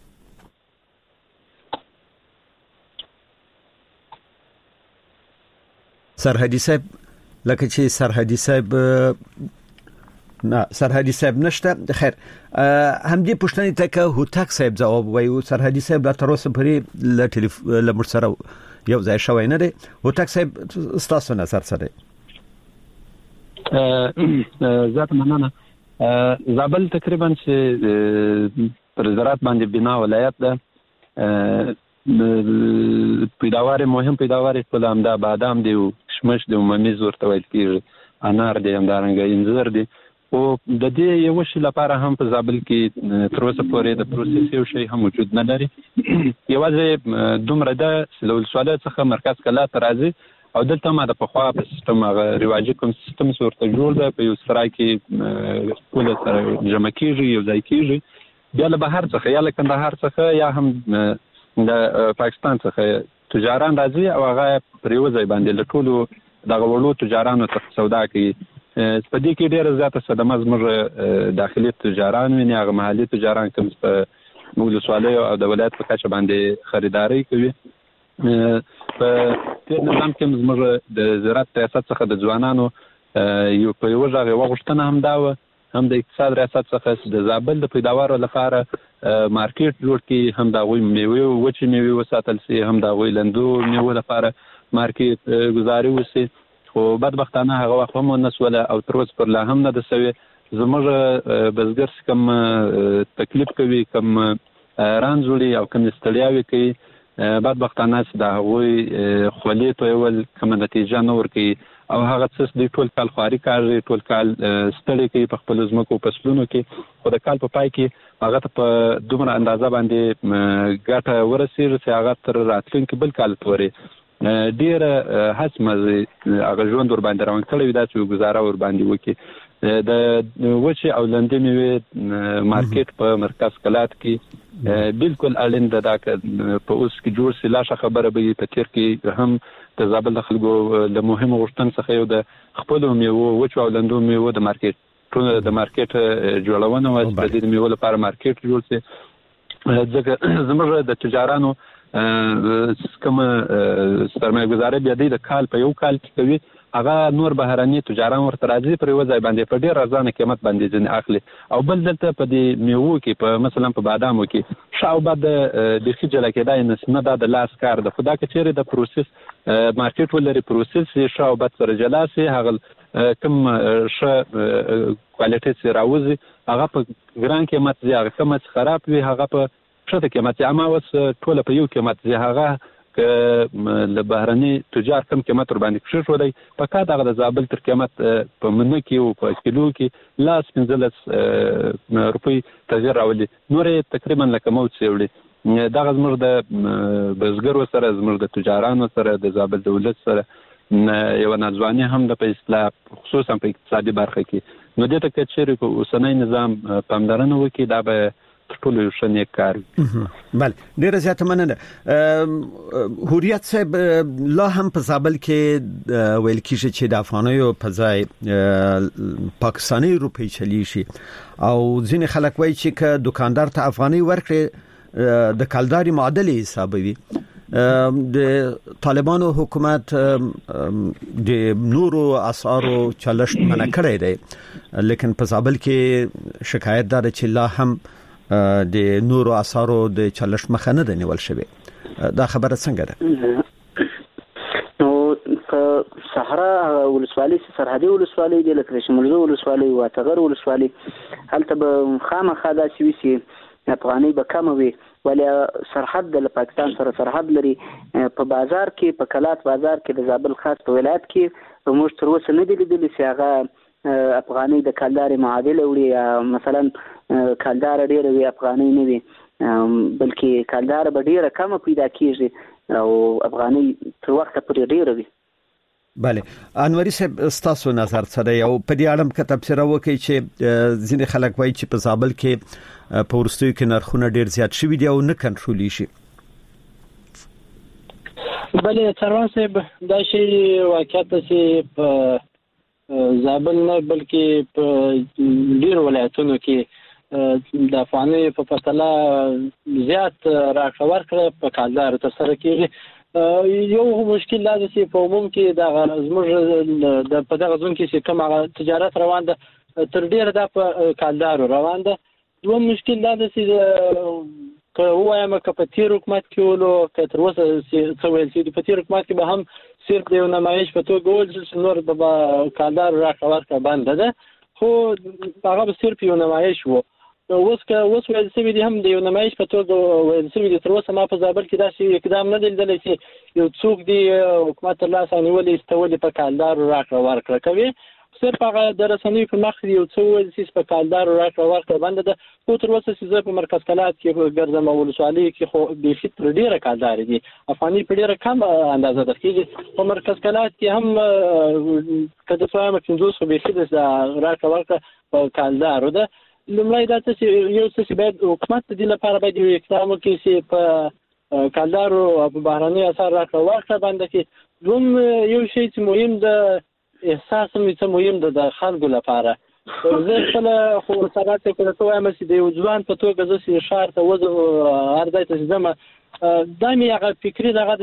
سرحدي صاحب لکه چې سرحدي صاحب نه سرحدي صاحب نشته. خیر همدې پښتنې ته که هوتک صاحب جواب وایو. سرحدي صاحب لا تر اوسه پورې له موږ سره یو ځای شوی نه دی. هوتک صاحب ستاسو نظر څه دی؟ ذات مننه. زابل تقریبا چې پر زراعت باندې بنا ولایت ده. پیداوار مهم پیداوار ټول همدا بادام دی او کشمش دی او ممیز ورته ویل کېږي، انار دی، همدارنګه انځر دی. او د دې یو شی لپاره هم په زابل کې تر اوسه پورې د پروسس یو شی هم موجود نه لري. یوازې دومره ده چې له ولسوالۍ څخه مرکز کلا ته راځي او دلته ما د پخوا په سیستم هغه رواجي کوم سیستم ورته جوړ ده، په یو سرای کې ټول سره جمع کېږي، یو ځای کېږي، بیا له بهر څخه یا له کندهار څخه یا هم د پاکستان څخه تجاران راځي او هغه پر یو ځای باندې له ټولو دغه وړو تجارانو څخه سودا کوي. په دې کې ډېره زیاته صدمه زموږ داخلي تجاران ویني، هغه محلي تجاران کوم په ولسوالیو او د ولایت په کچه باندې خریداري کوي. په تېر نظام کې زموږ د زراعت ریاست څخه د ځوانانو یو په یوه غږ یوه غوښتنه هم دا وه، هم د اقتصاد ریاست څخه د زابل د پیداوارو لپاره مارکیټ جوړ کړي، هم د هغوی میوې وچې میوې وساتل سي، هم د هغوی لندو میوو لپاره مارکیټ ګزاري وسي. خو بدبختانه هغه وخت هم ونه سوله او تر اوسه پر لا هم نه ده سوې. زموږ بزګر کوم تکلیف کوي، کوم رنځ وړي او کوم ستړیاوې کوي، بدبختانه چې د هغوی خولې تویول کومه نتیجه نه ورکوي او هغه څه دوی ټول کال خواري کاږي، ټول کال ستړي کوي په خپلو ځمکو فصلونو کې، خو د کال په پای کې هغه ته په دومره اندازه باندې ګټه ورسېږي چې هغه تر راتلونکي بل کال پورې ډېره هڅه هغه ژوند ورباندې روان کړی وي، دا چې ګزاره ورباندې وکړي. د وچې او لندې میوې مارکیټ په مرکز کلات کې بالکل اړین ده. دا په اوس کې جوړ سي، لا ښه خبره به په تیر کې هم د زابل د خلکو له مهمو غوښتنو څخه یو د خپلو میوو وچو او لندو میوو د مارکیټ جوړونه وه چې د دې میوو لپاره مارکیټ جوړ سي. ځکه زموږ د تجارانو کوم سرمایه گذاري بیا د کال په یو کال کې کوي، هغه نور بهراني تجاران ورته راځي، پر یو ځای باندې په ډېر ارزانه قیمت باندې ځینې اخلي. او بل دلته په دې میوو کې په مثلا په بادامو کې شاو بعد د بیخي جلا کېدای نه دا د لاس کار ده، خو دا که چېرې د پروسس مارکیټ ولري، پروسس یې شاو بعد سره جلا سي، هغه کوم ښه کوالټي چې راوځي هغه په ګران قیمت ځي، هغه کوم چې خراب وي هغه په ښه قیمت ځي. اما اوس ټوله په یو قیمت ځي، هغه که له بهرني تجار کم قیمت ورباندې کښېښودی په کار دغه د زابل تر قیمت په منه کې او په کیلو کې لاس 15 روپۍ تغیر راولي، نور یې تقریبا لکه موت سیوړي. دغه زموږ د بزګرو سره، زموږ د تجارانو سره، د زابل دولت سره یو ناځواني هم د په اصلاح خصوصا په اقتصادي برخه کې. نو دې ته که چېرې په اوسنی نظام پاملرنه وکړي دا به ټول یو ښه نیک کار. بله ډېره زیاته مننه. هوریت صاحب لا هم په زابل کې ویل کېږي چې د افغانیو په ځای پاکستاني روپۍ چلی شي او ځینې خلک وایي چې که دکاندار ته افغاني ورکړي د کلداري معادل حسابوي. د طالبانو حکومت د نورو اسعارو چلښت منع کړی دی، لیکن په زابل کې شکایت دار چې لا هم د نورو اسعارو د چلښت مخه نه ده نیول شوې. دا خبره څنګه ده؟ نو په صحرا ولسوالۍ سرحدي ولسوالۍ د لکه شمولزو ولسوالۍ او اتغر ولسوالۍ هلته به خامخا داسې وي چې افغانۍ به کمه وي، ولې سرحد د پاکستان سره سرحد لري. په بازار کې په کلات بازار کې د زابل خاص په ولایت کې موږ تر اوسه نه دي لیدلي چې هغه افغانۍ د کلداري معادله وړي، یا مثلا کلدار ډېره وي افغانۍ نه وي. بلکې کلدار به ډیره کمه پیدا کیږي او افغاني تر وخته پورې ډیره وي. بله انوري صاحب ستاسو نظر څه دی او په دې اړه کې تبصره وکړي چې ځینې خلک وایي چې په زابل کې په ورستیو کې نرخونه ډیر زیات شوي دي او نه کنټرول شي. بله څروان صاحب دا شی واقعیت چې په زابل نه بلکې په ډیر ولایتونو کې د افغاني په پرتله زیات راکړه ورکړه په کلدار تر سره کیږي. یو مشکل دا چې په عموم کې د زموږ د په دغه ځون کې چې کوم تجارت روان ده تر ډیره د په کلدار روان ده. دوم مشکل دا چې که وایم که په تیر حکومت کې ولو که تر اوسه څه ویل چې په تیر حکومت کې به هم صرف د یو نمایش په توګه ویل چې نور د کلدار راکړه ورکړه بنده ده خو هغه به صرف یو نمایش و. اوس ویل شوي دي هم د یو نمایش په توګه ویل شوي دي. تر اوسه ما په زابل کې داسې اقدام نه دی لیدلی چې یو څوک دی حکومت تر لاسه نیولې ایستولې په کلدارو راکړه ورکړه کوي. صرف هغه د رسنیو په مخ یو څه ویل چې په کلدارو راکړه ورکړه بنده ده. خو تر اوسه چې زه په مرکز کلات کې ګرځم او ولسوالۍ کې خو بیخي تر ډیره کلدارې دي. افغاني په ډیره کم اندازه درکېږي. په مرکز کلات کې هم که د 50 بیخي د راکړه ورکړه په کلدارو ده. لومړی دا چې یو څه باید حکومت د دې لپاره باید یو اقدام وکړي چې په کلدارو او په بهرني اثار راکړه ورکړه بنده کړي. دوم یو شی چې مهم ده احساس هم څه مهم ده د خلکو لپاره. زه خپل خو سره ته کوم وایم چې د یو ځوان په توګه زه شهر ته وځم هر ځای ته ځم دا مې هغه فکري دغه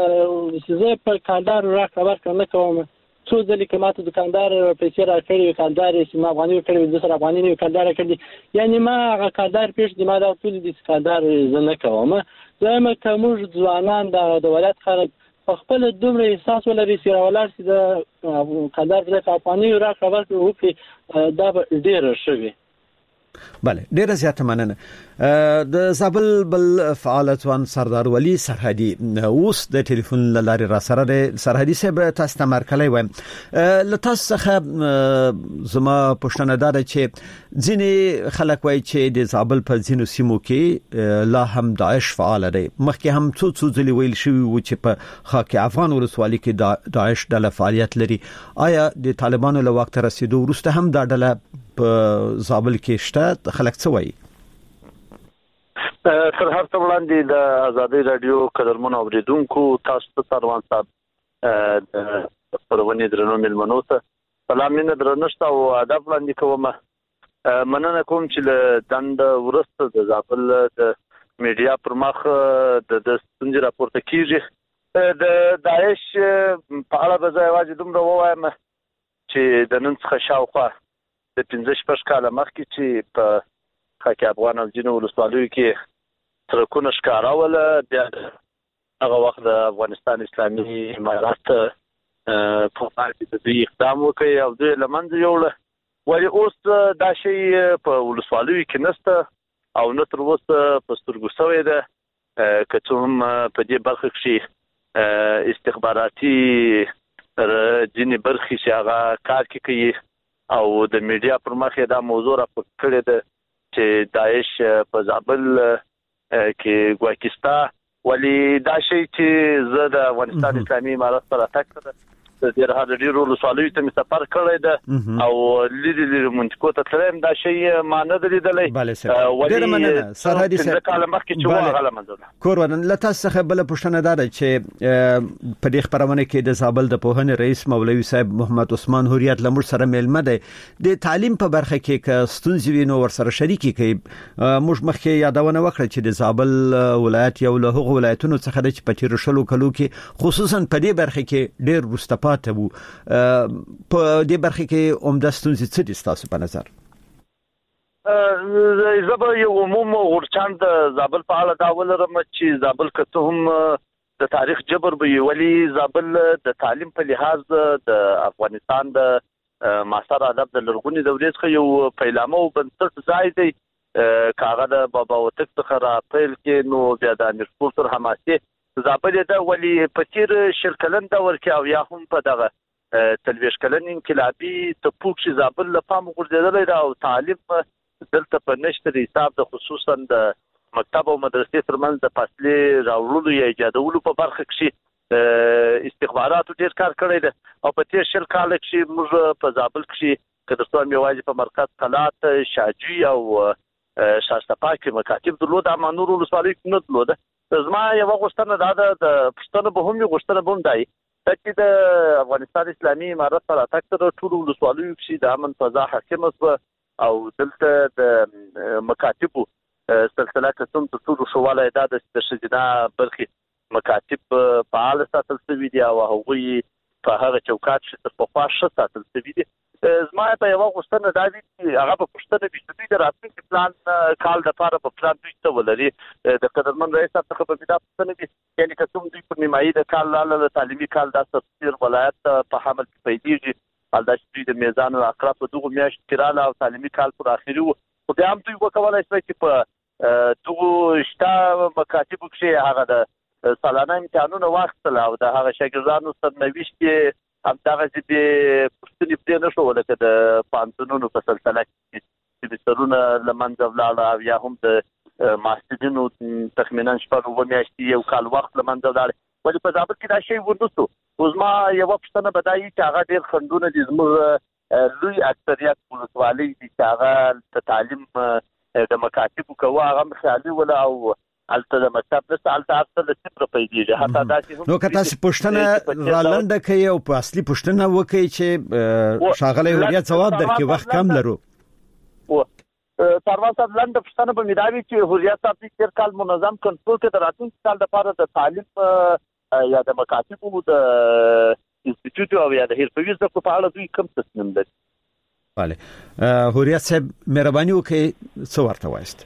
چې زه په کلدارو راکړه ورکړه نه کوم. څو ځلې که ماته دوکاندار پیسې راکړي کلدار چې ما افغاني کړی زه سره افغاني نه کلدار کړی یعنی ما هغه کلدار پیش دي ما دا ټول دي کلدار زه نه کوم. زه که موږ ځوانان د ولایت خلک په خپل دومره احساس ولري چې راولار چې د کلدار په افغاني راکړه ورکړه وکړي دا به ډېره ښه وي. بله ډیره زیاته مننه. د زابل بل فعال ځوان سردار ولی سرحدي اوس د ټلیفون لارې را سره د سرحدي صاحب تاسو ته مرکلای وایم له تاسو څخه زما پوښتنه ده چې ځینې خلک وایي چې د زابل په ځینو سیمو کې لا هم داعش فعال دی. مخکې هم څو ځلې ویل شوی و چې په خاک افغان ولسوالۍ کې داعش ډله فعالیت لري. آیا د طالبانو له وخت رسیدو وروسته هم دا ډله په زابل کې شته؟ خلک څه وایي؟ تر هر څه وړاندې د ازادي رادیو قدرمنو اوریدونکو تاسو ته سروان صاحب د پرونی درنو ملمنو ته سلام نه درنښت او ادب وړاندې کوم. مننه کوم چې له دند ورسته د زابل د میډیا پر مخ د ستونزې راپورته کیږي. د داعش په اړه به زه یوازې دومره ووایم چې د نن څخه شاوخوا د 15 کاله مخکې چې په خاک افغان او ځینو ولسوالیو کې ترکونه ښکارول بیا هغه وخت د افغانستان اسلامي امارات په پاتې د دوی اقدام وکړي او دوی له منځه یوړه. ولې اوس دا شی په ولسوالیو کې نشته او نه تر اوسه په سترګو شوی ده. که څه هم په دې برخه کې استخباراتي ځینې برخې چې هغه کار کوي او د میډیا پر مخ دا موضوع راپورته کړې ده چې داعش په زابل کې ګواکستا. ولی دا شی چې زه د افغانستان اسلامي امارات سره تک د دې ډیرو ولسوالیو ته سفر کړی ده او لیدلې منطقو ته تلم دا شی ما نه لیدلې. ډیره مننه سرحدي صاحب. کله مخکې چې واغله منځله کورون لته څخه بل پوښتنه ده چې په دې خبرونه کې د زابل د پوهنې رئیس مولوي صاحب محمد عثمان هوریت لمر سره میلمه دی. د تعلیم په برخه کې ک ستونزې وینو ور سره شریکي کوي. موږ مخکې یادونه وکړه چې د زابل ولایت یو له هغو ولایتونو څخه د پټیر شلو کلو کې خصوصا په دې برخه کې ډیر رستپاته وو. په دې برخه کې عمده ستونزې څه دي تاسو په نظر؟ زه به یو عموم غورچاند زابل په اړه دا ولرم چې زابل که هم د تاریخ جبر به ولی زابل د تعلیم په لحاظ د افغانستان د معاصر ادب د لرغونی دورې څخه یو پیلامه او بنسټ ځای دی. کاغه د بابا وتک څخه را پیل کې نو بیا د امیر پورتر حماسي زابل د ولی په تیر شرکلن دور کې او یا هم په دغه تلويش کلن انقلابي تپوک چې زابل له پام غورځیدل او تعلیم دلته په نشته حساب د خصوصا د مکتب او مدرسې ترمنځ د فاصلې راوړلو یا ایجادولو په برخه کې استخباراتو ډېر کار کړی دی او په تیر شل کال کې موږ په زابل کې کډستان میوازي په مرکز قلات شاجوی او شاشتپا کې مکاتب درلود اما نور ولسوالۍ کې نه درلود زما یو غوښتنه دا ده د پښتنو به هم غوښتنه بوم دی چې د افغانستان اسلامي امارت سره تکتر ټول ولسوالیو کې د امن فضا حاکمه او دلته د مکاتبو سلسله قسم ته ټول شواله د شجنا برخي مکاتب فعال ساتل شوی دی او هغوی په هغه چوکاټ چې په خواشه ساتل شوی دی زما په یو غوښتنه دا دي چې هغه په پښتنه کې د راتلونکي پلان کال د لپاره په پلان دوی ته ولري د قدرمن رئیس څخه په بیا پښتنه کې یعنی کوم دوی په نیمایي د کال لاله تعلیمي کال د تفسیر ولایت په حمل کې پیدېږي حالدا چې د میزان او اقرا په دغه میاشت کې رااله او تعلیمي کال پر اخري وو خو بیا هم دوی وکولای شي چې په دغه شته مکاتبو کې هغه د سالانه امتحانونو واخیستل او د هغه شاګردانو سرنوشت همدغه چې پښتني پرې نه شو ولکه د پانتونونو په سلسله کې چې سرونه لمنځه ولاړ او یا هم د محصلینو تخمینا شپږ میاشتې یو کال وخت لمنځه ولاړ ولې په زابل کې دا شی ورنوستو اوس ما یو پښتنه بدایي چې هغه ډېر خندونه دي زموږ لوی اکثریت ولسوالۍ دي چې هغه تعلیم د مکاتبو کوه هغه خیالي ولا او الته د مکتب د الته د صفر پیدېږي حتی دا چې نو که تاسو پښتنه را لنډه کوي او په اصلي پښتنه وکړي چې شاغله هویت ځواب درکې وخت کم لرو او سروان صاحب لنډه پښتنه په میداوي چې هویت صاحب تیر کال منظم کنټرول کې د راتلونکي کال لپاره د تعلیم یا د مکاتبو د انسټیټیوټ او یا د حرفوي زده کړو په اړه دوی کوم تصمیم لري bale هویت صاحب مهرباني وکړئ څه ورته وایست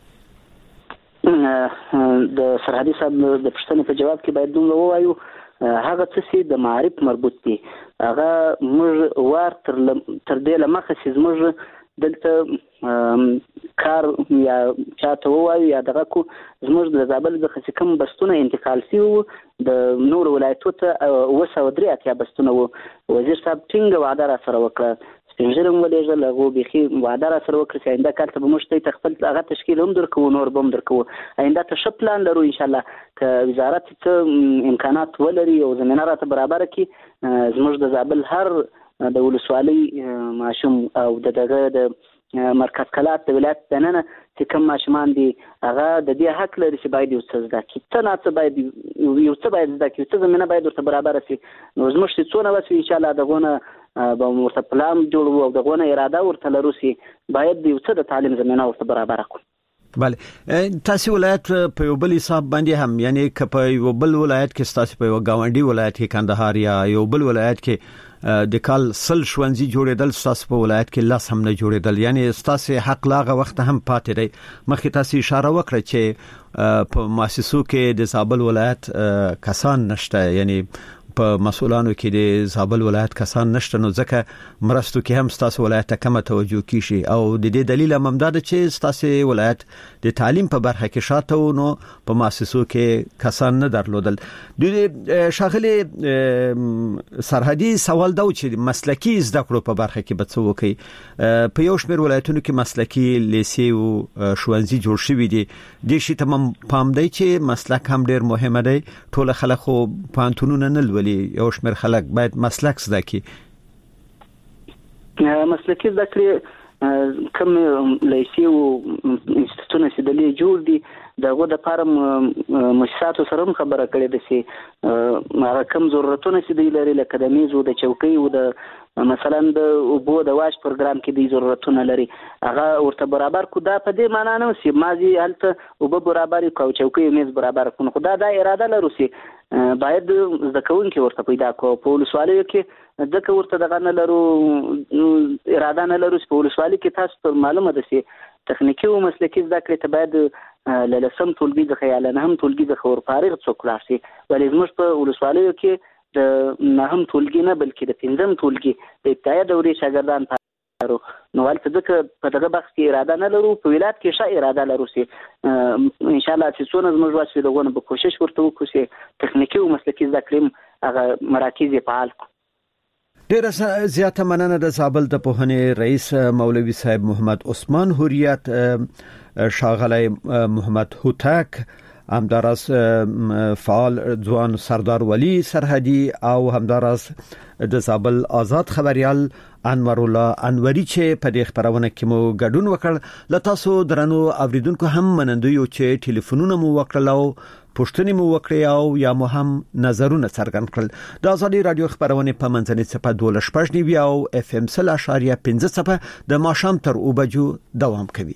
د سرحدي صاحب د پښتنې په جواب کې باید دومره ووایو هغه څه چې د معرف مربوط دي هغه موږ وار تر دې لمخه چې موږ دلته کار یا چاته وایو یا دغه کو زموږ د زابل څخه کوم بستونه انتقال شي د نور ولایتو ته وسودري اتیا بستونه وزیر صاحب څنګه وعده را سره وکړه سپینځرم ولې له بيخي وعده را سره وکړي چې آینده کال ته به موږ ته خپل هغه تشکیل هم درکو نور بم درکو آینده ته ښه پلان لرو ان شاء الله ک وزارت ته امکانات ولري او زمينه راته برابر کړي زموږ د زابل هر د ولسوالۍ ماشوم او دغه د مرکز کلات د ولایت دننه چې کوم ماشومان دي هغه د دې حق لري چې باید یو څه زده کړي څه نه څه باید یو څه باید زده کړي څه زمينه باید ورته برابر شي نو زموږ چې څونه وسو ان شاء الله دغه به ورته پلان جوړو او دغه اراده ورته لرو سي باید یو څه د تعلیم زمينه ورته برابر کړو bale تاسو ولایت په یو بل حساب باندې هم یعنی ک په یو بل ولایت کې تاسو په یو گاونډي ولایت کې کندهار یا یو بل ولایت کې د کال سل شونځي جوړېدل تاسو په ولایت کې لاس هم نه جوړېدل یعنی تاسو حق لاغه وخت هم پاتې دی مخکې تاسو اشاره وکړه چې په مؤسسو کې د زابل ولایت کسان نشته یعنی په مسؤلانو کې د زابل ولایت کسان نشته نو ځکه مرستو کې هم تاسو ولایت ته کم توجه کیشي او د دې دلیل هم دا چې تاسو ولایت د تعلیم په برخه کې شاته نو په مؤسسو کې کسان نه درلودل د شاغلي سرحدي سوال دا چې مسلکی زده کړو په برخه کې به څه وکي په یو شمېر ولایتونو کې مسلکی لیسي او ښوونځي جوړ شوي دي د شي تمام پام دی چې مسلک هم ډیر مهمه دی ټول خلک خو پانتونونه نه یو شمېر خلک باید مسلک زده کړي مسلکي زده کړي کوم لیسي او انسټیټیوټونه چې د لې جوړ دي دغه د فارم مؤسساتو سره خبره کړې ده چې هغه کوم ضرورتونه چې دی لري لکه د میز او د چوکۍ او د مثلا د اوبو د واش پروګرام کې د ضرورتونه لري هغه ورته برابر کو دا په دې معنی نه چې مازی هلته اوبو برابر کو چوکۍ میز برابر کو خدا دا اراده لرو چې باید ځکهون کې ورته پیدا کو په ولسوالۍ کې ځکه ورته دغه نه لرو اراده نه لرو په ولسوالۍ کې تاسو معلومه ده چې تخنیکی او مسلکی زده کړې ته باید لسم ټولګي د خیال نه هم ټولګي د خور فارغ څوک راشي ولې زموږ په ولسوالۍ کې د نه هم ټولګي نه بلکې د پنځم ټولګي د ابتدایي دورې شاګردان نو ولته ځکه په دغه بخش کې اراده نه لرو په ولایت کې ښه اراده لرو چې ان شاء الله چې څونه زموږ واسي دغه به کوشش ورته وکړو چې تخنیکی او مسلکی زده کړې هغه مراکز فعال ډیر زیاته مننه د زابل د پوهنې رئیس مولوي صاحب محمد عثمان هوریت، شاغلی محمد هوتک، همدارس فعال ځوان سردار ولی سرحدي او همدارس د زابل آزاد خبريال انور الله انوري چې په دې خبرونه کې مو ګډون وکړ. لته سو درنو اوریدونکو هم منندوی چې ټلیفونونه مو وکړلو، پښتنې مو وکړې او یا مو هم نظرونه څرګند کړل. د ازادي رادیو خبرونه په منځنۍ صفه 12 او اف ام 0.5 صفه د ماښام تر اوبجو دوام کوي.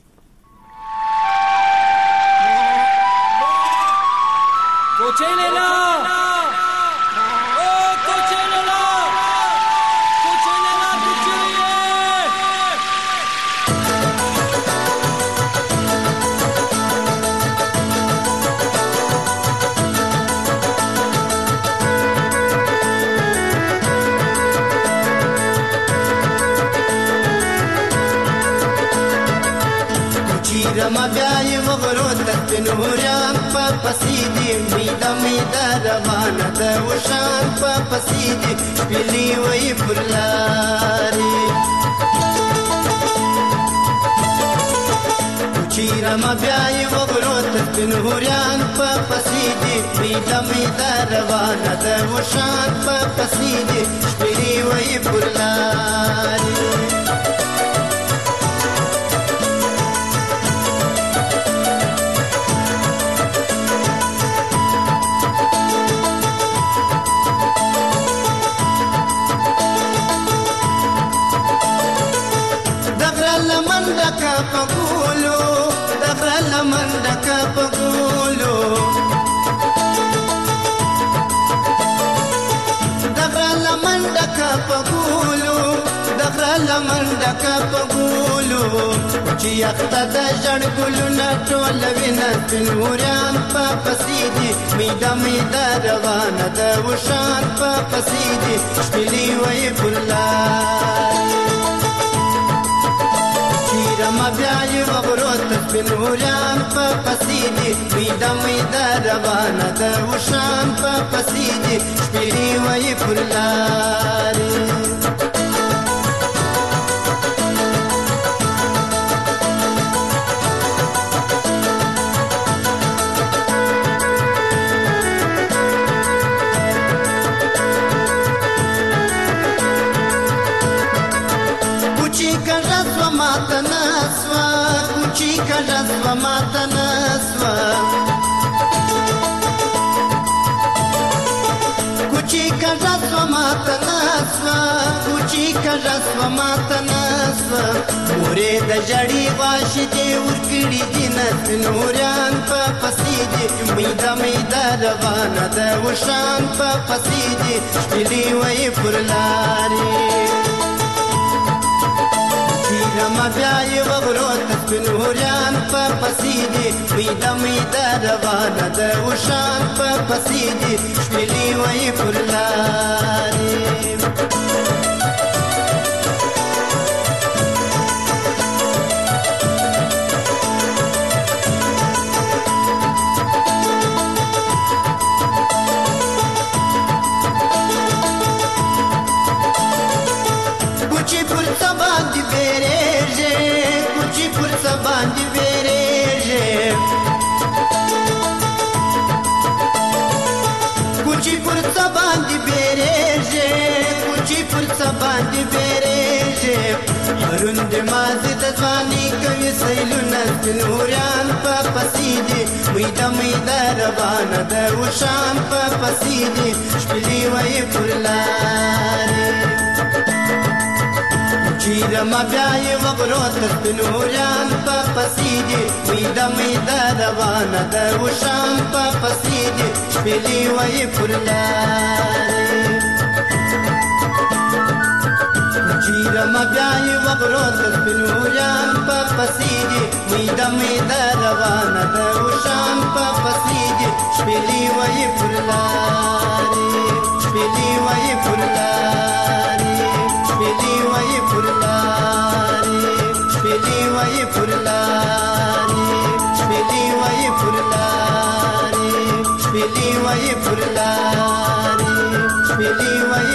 رما بیای وغرو تنوران په پسیدی میدا روانه ده وشان په پسیدی بلی وی پرلاری چی رما بیای وغرو تنوران په پسیدی میدا روانه ده وشان په پسیدی بلی وی پرلاری منډکا پګولو چې یخته د جړ ګلونه ټول وینه تنوران په پسیدي میدا روانه ده وشان په پسیدي شپلی وی پرلار چیرما بیای وغرو تنوران په پسیدي میدا روانه ده وشان په پسیدي شپلی وی پرلار رسوا ماته نسوا مورې د جړې واش دې ورکړې دي نوران په پسیدي میدا روانه ده وشان په پسیدي شپلی وی پرلاري چیرما بیای وغرو تنوران په پسیدي میدا روانه ده وشان په پسیدي شپلی وی پرلاري باندې بیرېږي پروند مازی د ځواني کوي سیلونه نوران په پسیدي میدا روانه ده وشان په پسیدي شپلی وی پرلاري چیرما بیای وغرو نوران په پسیدي میدا روانه ده وشان په پسیدي شپلی وی پرلاري چیرما بیای وغرو نوران په پسیدي میدا روانه ده وشان په پسیدي شپلی وی پرلاري شپلی وی پرلاري شپلی وی پرلاري شپلی وی پرلاري شپلی وی پرلاري شپلی وی پرلاري شپلی وی